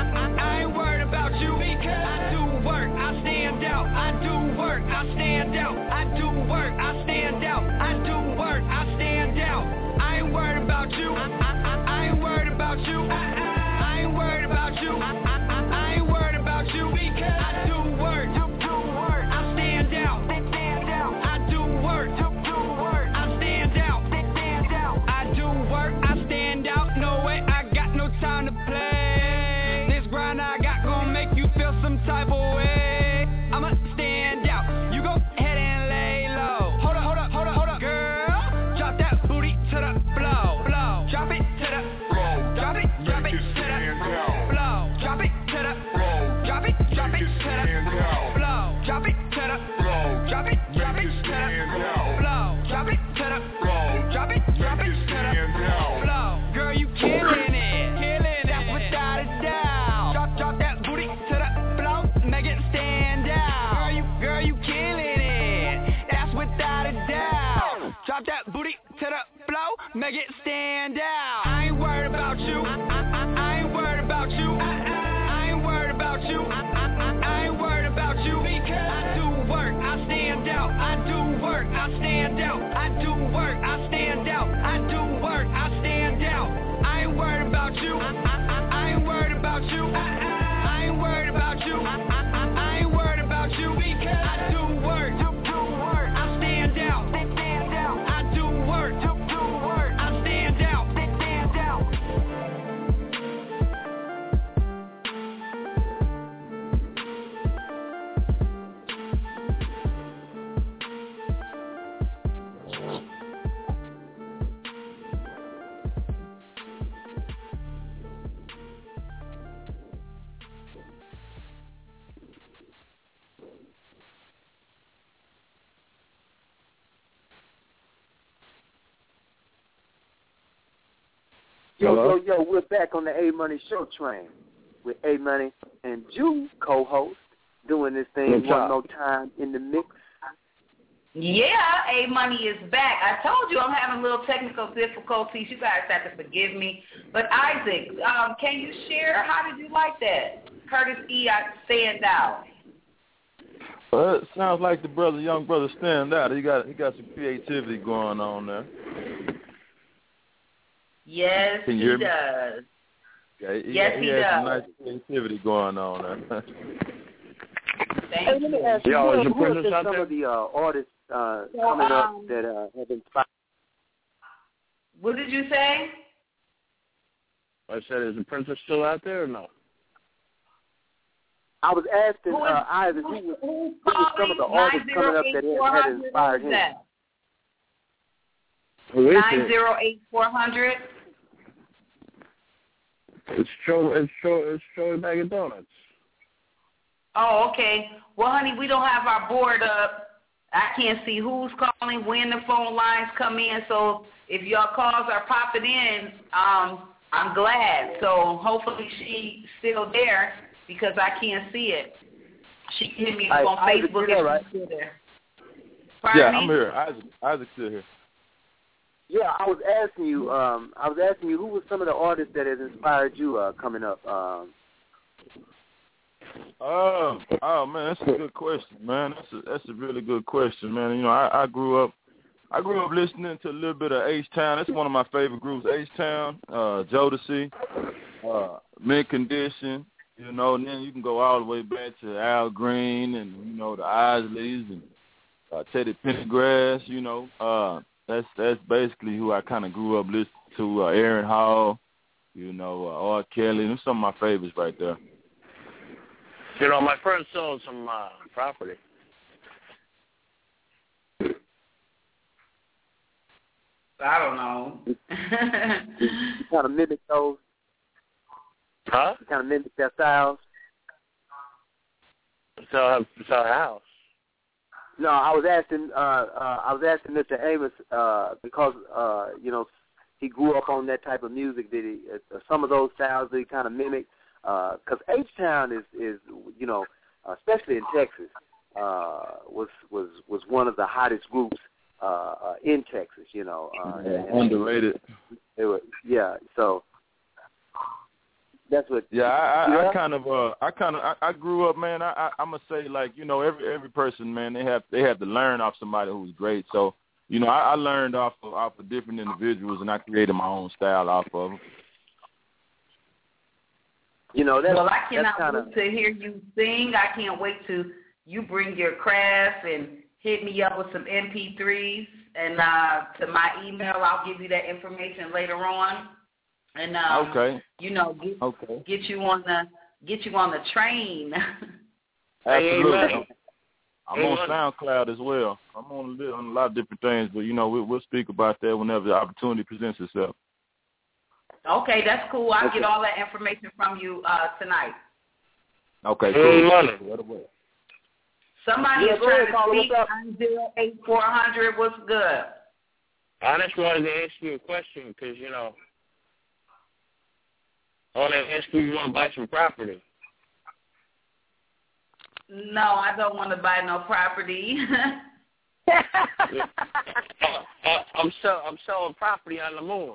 S6: I ain't worried about you because I do work. I stand out. I do work. I stand out. I do work. I stand out. I do work. I stand out. I ain't worried about you. I ain't worried about you. I ain't worried about you. I ain't worried about you because I do work. I stand out. I do work. I stand out. I do work. I stand out. No way. I got no time to play. This grind I got gon' make you feel some type of way. I'ma stand out. You go ahead and lay low. Hold up, girl. Drop that booty to the floor. Drop it to the floor. Drop it to the floor. Drop it to the floor. Drop it to the floor. Drop it to the floor. Drop it to the floor. Drop it to the floor. Drop it to the floor. Girl, you killing it. That's without a doubt. Drop that booty to the floor. Make it stand out. Girl, you killing it. That's without a doubt. Drop that booty to the floor. Make it stand out. I ain't worried about you. I ain't worried about you. I ain't worried about you. I ain't worried about you because I do work. I stand out. I do work. I stand out. I do work. I stand out. I do work. I stand out. I ain't worried about you. I ain't worried about you. I ain't worried about you. I ain't worried about you because I do work. I stand out. I do work. I stand out.
S15: Yo, we're back on the A-Money Show train with A-Money and Jew co-host doing this thing one more time in the mix.
S3: Yeah, A-Money is back. I told you I'm having a little technical difficulties. You guys have to forgive me. But Isaac, can you share, how did you like that? Curtis E. stand out.
S17: Well, it sounds like the young brother stand out. He got some creativity going on there.
S3: Yes, he does.
S17: Yeah, he
S3: does.
S17: Some nice creativity going on there.
S15: Hey, let me ask you, who are some of the artists coming up that have inspired?
S3: What did you say?
S12: I said, is the Princess still out there or no?
S5: I was asking Isaac who was some of the artists coming up that had inspired him.
S3: 908-400.
S10: It's Joey Bag of Donuts.
S3: Oh, okay. Well, honey, we don't have our board up. I can't see who's calling, when the phone lines come in. So if your calls are popping in, I'm glad. So hopefully she's still there because I can't see it. She can hit me up on Facebook if she's still there. Pardon
S17: yeah,
S3: me?
S17: I'm here. Isaac's still here.
S5: Yeah, I was asking you who was some of the artists that has inspired you coming up.
S17: Oh man, that's a good question, man. That's a really good question, man. You know, I grew up listening to a little bit of H-Town. That's one of my favorite groups, H-Town, Jodeci, Mint Condition, you know, and then you can go all the way back to Al Green and, you know, the Isleys and Teddy Pendergrass, you know. That's basically who I kind of grew up listening to, Aaron Hall, you know, R. Kelly. Those are some of my favorites right there.
S11: You know, my friend sold some property.
S3: I don't know.
S5: You kind of mimic those.
S11: Huh?
S5: You kind of mimic their styles.
S11: Sell a house.
S5: No, I was asking Mr. Amos because you know, he grew up on that type of music. That he some of those styles that he kind of mimicked. Because H-Town is you know, especially in Texas, was one of the hottest groups in Texas. You know,
S17: underrated.
S5: So that's what.
S17: Yeah, I grew up, man. I'm gonna say, like, you know, every person, man, they have to learn off somebody who's great. So, you know, I learned off of different individuals, and I created my own style off of them.
S5: You know,
S3: well, I cannot wait to hear you sing. I can't wait to you bring your craft and hit me up with some MP3s and to my email. I'll give you that information later on. And
S17: okay.
S3: You know, get you on the train.
S17: Absolutely. I'm on SoundCloud as well. I'm on a lot of different things, but you know, we'll speak about that whenever the opportunity presents itself.
S3: Okay, that's cool. I'll get all that information from you tonight.
S17: Okay, cool.
S3: Somebody is trying to speak. 908-400. What's good?
S11: I just wanted to ask you a question because, you know, I want to ask you want to buy some property.
S3: No, I don't want to buy no property.
S11: I'm selling property on the moon.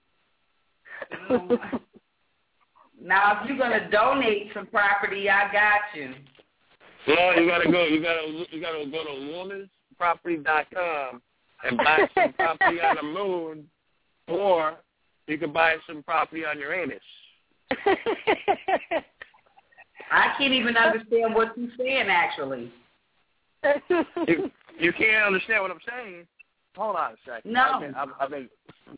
S3: Now, if you're gonna donate some property, I got you.
S11: Well, you gotta go to WillisProperty.com and buy some property on the moon, or you can buy some property on Uranus.
S3: I can't even understand what you're saying, actually.
S11: You can't understand what I'm saying? Hold on a second.
S3: No.
S11: I've been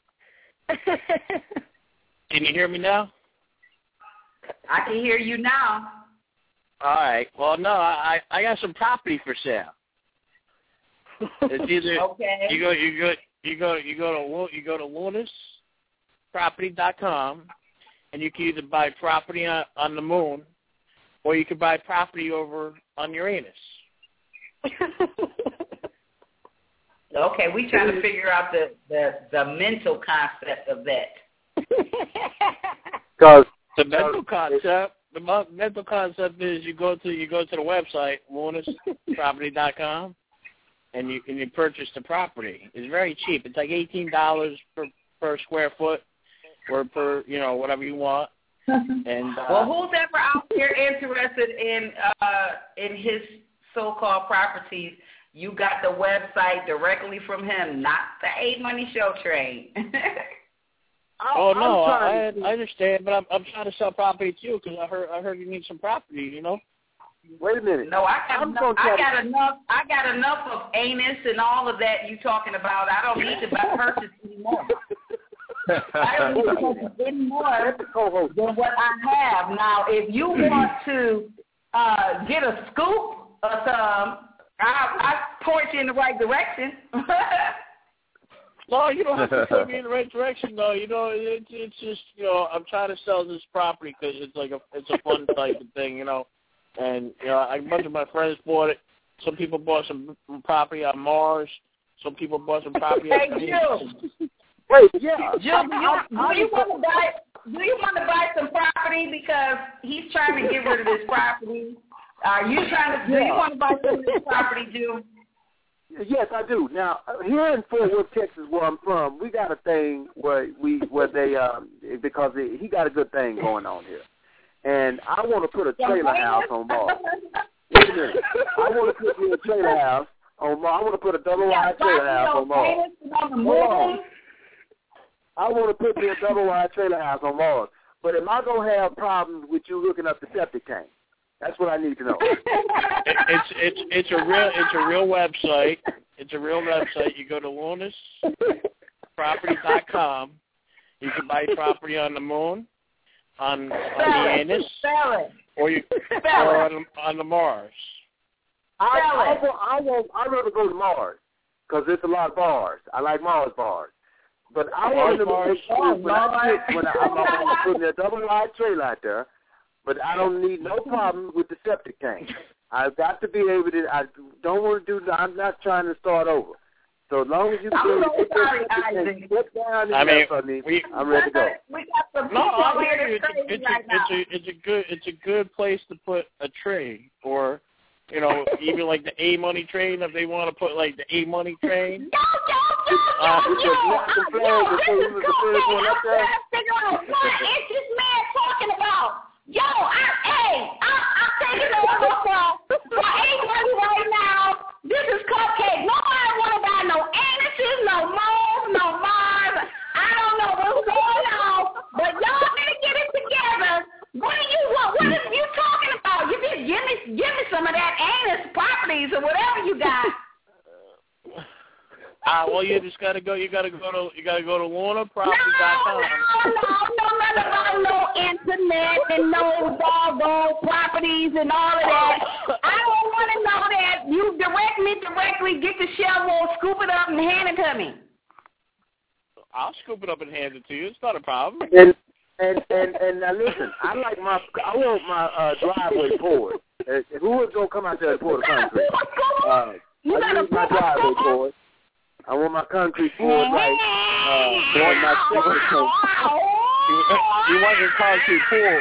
S11: Can you hear me now?
S3: I can hear you now.
S11: All right. Well, no, I got some property for sale. It's either
S3: okay.
S11: you go to WillisProperty.com, and you can either buy property on the moon, or you can buy property over on Uranus.
S3: Okay, we trying to figure out the mental concept of that.
S11: The mental concept. The mental concept is you go to the website WillisProperty.com, and you purchase the property. It's very cheap. It's like $18 per square foot, or per whatever you want. And
S3: well, who's ever out there interested in his so-called properties? You got the website directly from him, not the A Money Show train.
S11: Oh no, I understand, but I'm trying to sell property too because I heard you need some property.
S5: Wait a minute.
S3: No, I got enough of anus and all of that you talking about. I don't need to purchase anymore. I don't need to purchase any more than what I have. Now, if you want to get a scoop or some, I point you in the right direction.
S11: No, you don't have to point me in the right direction, though. You know, it's just, you know, I'm trying to sell this property because it's like it's a fun type of thing, you know. And, you know, a bunch of my friends bought it. Some people bought some property on Mars. Some people bought some property on Venus.
S15: Wait, yeah.
S3: Jill, do you want to buy some property because he's trying to get rid of this property? Do you want to buy some of this property, Jill?
S15: Yes, I do. Now, here in Fort Worth, Texas, where I'm from, we got a thing where they because he got a good thing going on here, and I want to put a trailer house on Mars. Wait a minute. I want to put a trailer house on Mars. I want to put a double-wide trailer house on Mars. Hold on. I want to put me a double-wide trailer house on Mars. But am I going to have problems with you hooking up the septic tank? That's what I need to know.
S11: It's a real website. It's a real website. You go to lunasproperty.com. You can buy property on the moon, on the Anus, or on the Mars.
S15: I'd rather go to Mars because there's a lot of bars. I like Mars bars. But I want to make sure when I'm putting a double-wide trailer out there, but I don't need no problem with the septic tank. I've got to be able to. I don't want to do. I'm not trying to start over. So as long as you can get down for me, I'm ready to go.
S11: It's a good place to put a tree, or you know, even like the A Money train if they want to put like the A Money train.
S3: What is this man talking about? Yo, I'm taking over for A-Money right now. This is Cupcake. Nobody want to buy no anuses, no moles, no Mars. I don't know what's going on, but y'all better get it together. What do you want? What are you talking about? You just give me some of that anus properties or whatever you got.
S11: Well, you just gotta go. You gotta go to lunaproperty.com.
S3: No internet and no doggone properties and all of that. I don't want to know that. You directly get the shovel, scoop it up, and hand it to me.
S11: I'll scoop it up and hand it to you. It's not a problem.
S15: And now listen, I want my driveway poured. Who is gonna come out there and pour the concrete? I need my driveway poured. I want my concrete poured right. On my septic tank.
S11: You want your concrete poured.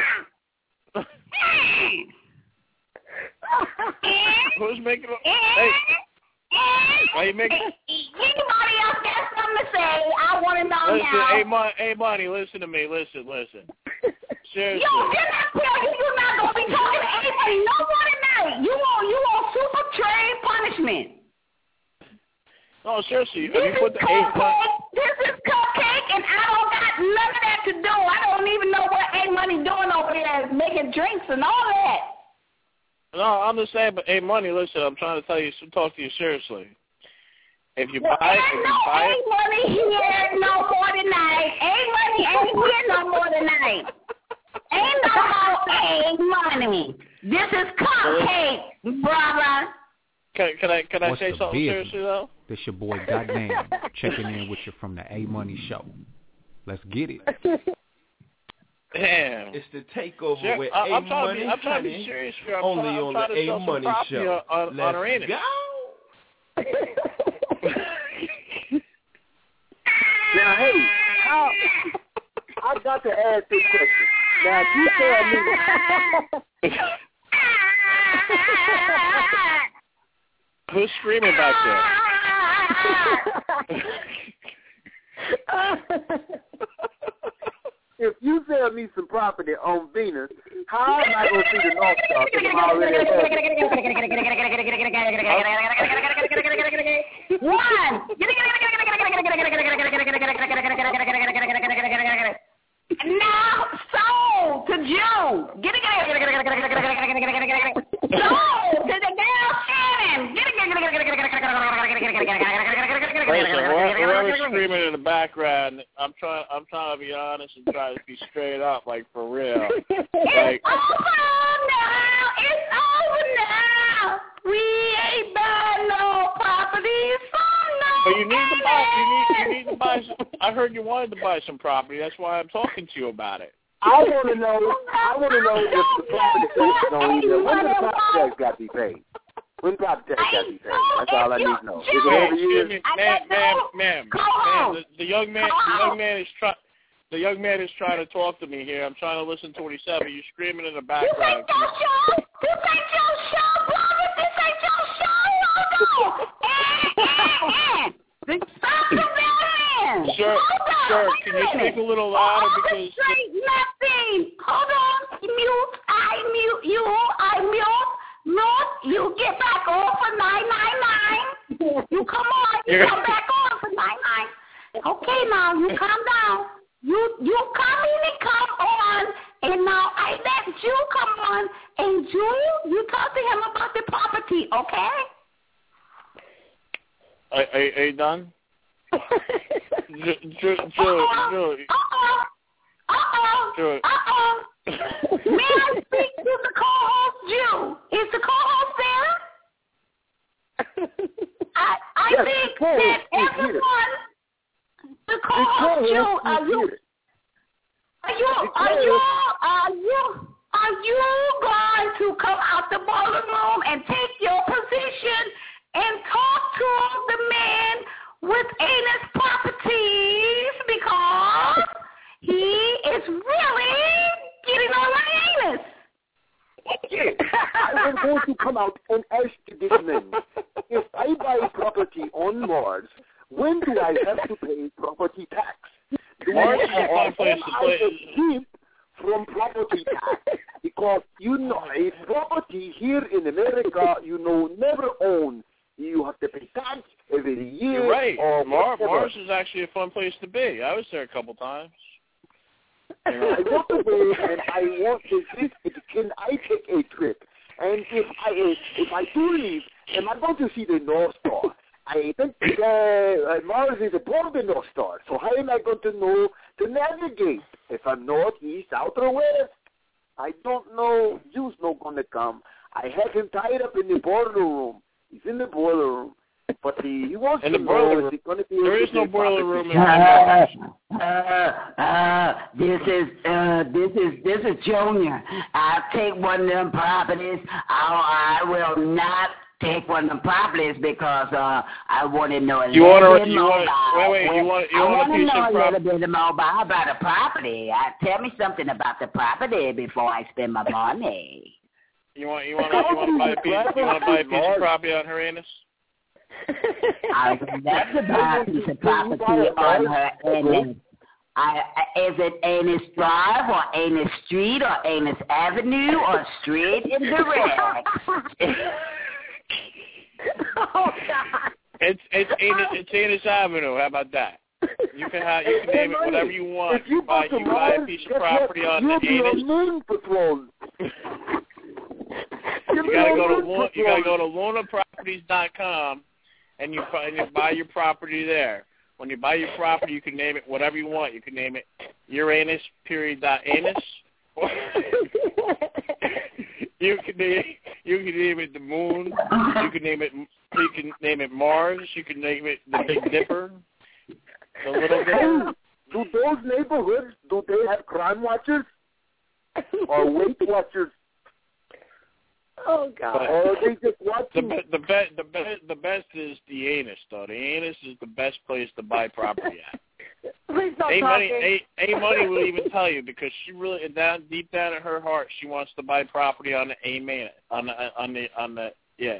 S11: Who's making it? Hey. Why you making it?
S3: Anybody else got something to say? I want to know now.
S11: Hey, Money, listen to me. Listen. Seriously.
S3: Yo, didn't I tell you you're not going to be talking to anybody no more tonight? You want super trade punishment.
S11: No, seriously. This is
S3: Cupcake, and I don't got none of that to do. I don't even know what A-Money doing over there, making drinks and all that.
S11: No, I'm just saying, but A-Money, listen, I'm trying to talk to you seriously. If you buy it,
S3: A-Money here no more tonight. A-Money ain't here no more tonight. Ain't no more A-Money. This is Cupcake, brother.
S11: Can I say something seriously though?
S19: This your boy Goddamn checking in with you from the A-Money Show. Let's get it.
S11: Damn.
S16: It's the takeover with A-Money.
S11: I'm trying to be serious here.
S16: Only on the A-Money Show. Let's go.
S15: Now, hey, I got to ask this question. Now, if you tell me...
S11: Who's screaming back there?
S15: If you sell me some property on Venus, how am I going to see the North Star? I'm already
S3: now sold to Joe. Sold to the girl Shannon.
S11: Whoever's screaming in the background, I'm trying to be honest and try to be straight up, like for real.
S3: It's over now. It's over.
S11: I heard you wanted to buy some property. That's why I'm talking to you about it.
S15: I want to know if the property tax don't either. When does the property tax got to be paid? When property tax got to be paid? That's all I need to know. Is it every year?
S11: Ma'am, the young man is trying to talk to me here. I'm trying to listen to what he said, but you're screaming in the background.
S1: This ain't your show, brother. This ain't your show. Stop the man.
S11: Sir, can you speak a little louder because
S1: nothing. Hold on. Mute. I mute you. Mute. You get back on for 999. You come on. You come back on for 99. Okay, now you calm down. You come in and come on, and now I let you come on, and you talk to him about the property, okay?
S11: Are you done? Joe.
S1: May I speak to the co-host, Jew? Is the co-host there? I think that everyone, the co-host, Jew, are you going to come out the ballroom and take your position and talk to the man with anus properties because he is really getting on my anus?
S15: Yes, I am going to come out and ask this man, if I buy property on Mars, when do I have to pay property tax?
S11: Mars is a fun place to play.
S15: From property tax, because a property here in America, never own. You have to pay tax every year.
S11: You're right. Mars is actually a fun place to be. I was there a couple times.
S15: I want to go and I want to visit. Can I take a trip? And if I do leave, am I going to see the North Star? I think Mars is above the North Star, so how am I going to know to navigate? If I'm north, east, south, or west? I don't know. You's not going to come. I have him tied up in the boiler room. He's in the boiler room. But he wants to know is he going to be
S11: there is no boiler room in
S20: This is Junior. I'll take one of them properties. I will not take one of them properties because I want to know a little bit more about the property. Tell me something about the property before I spend my money.
S11: You want to buy a piece of property on her anus?
S20: I would love to buy a piece of property on her anus. Is it Anus Drive or Anus Street or Anus Avenue or Street in the Red?
S1: Oh God!
S11: It's Anus Avenue. How about that? You can name it whatever you want. You buy a piece of property on the anus. You gotta go to lunaproperties.com and you buy your property there. When you buy your property, you can name it whatever you want. You can name it Uranus .anus. You can name it the moon. You can name it Mars. You can name it the Big Dipper. The Little Dipper.
S15: Do those neighborhoods they have crime watchers or Weight Watchers?
S1: Oh God!
S15: Or they just watching.
S11: The best is the anus, though. The anus is the best place to buy property at.
S1: Please don't
S11: A Money will even tell you because she really deep down in her heart she wants to buy property on the on the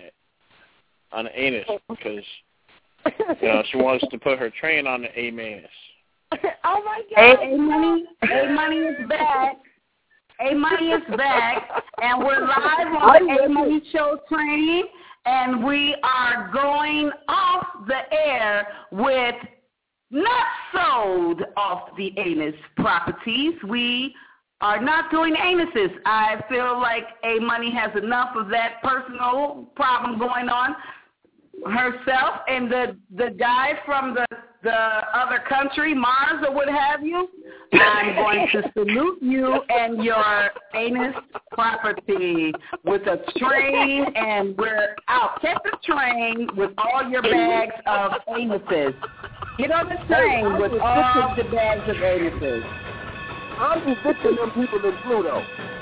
S11: anus because she wants to put her train on the anus.
S1: Oh my God!
S20: A Money is back. A Money is back, and we're live on the A Money Show train, and we are going off the air with not sold off the anus properties. We are not doing anuses. I feel like A Money has enough of that personal problem going on herself, and the guy from the other country, Mars or what have you, I'm going to salute you and your anus property with a train, and we're out. Catch the train with all your bags of anuses. Get on the train with all the bags of anuses.
S15: I'm evicting them people in Pluto.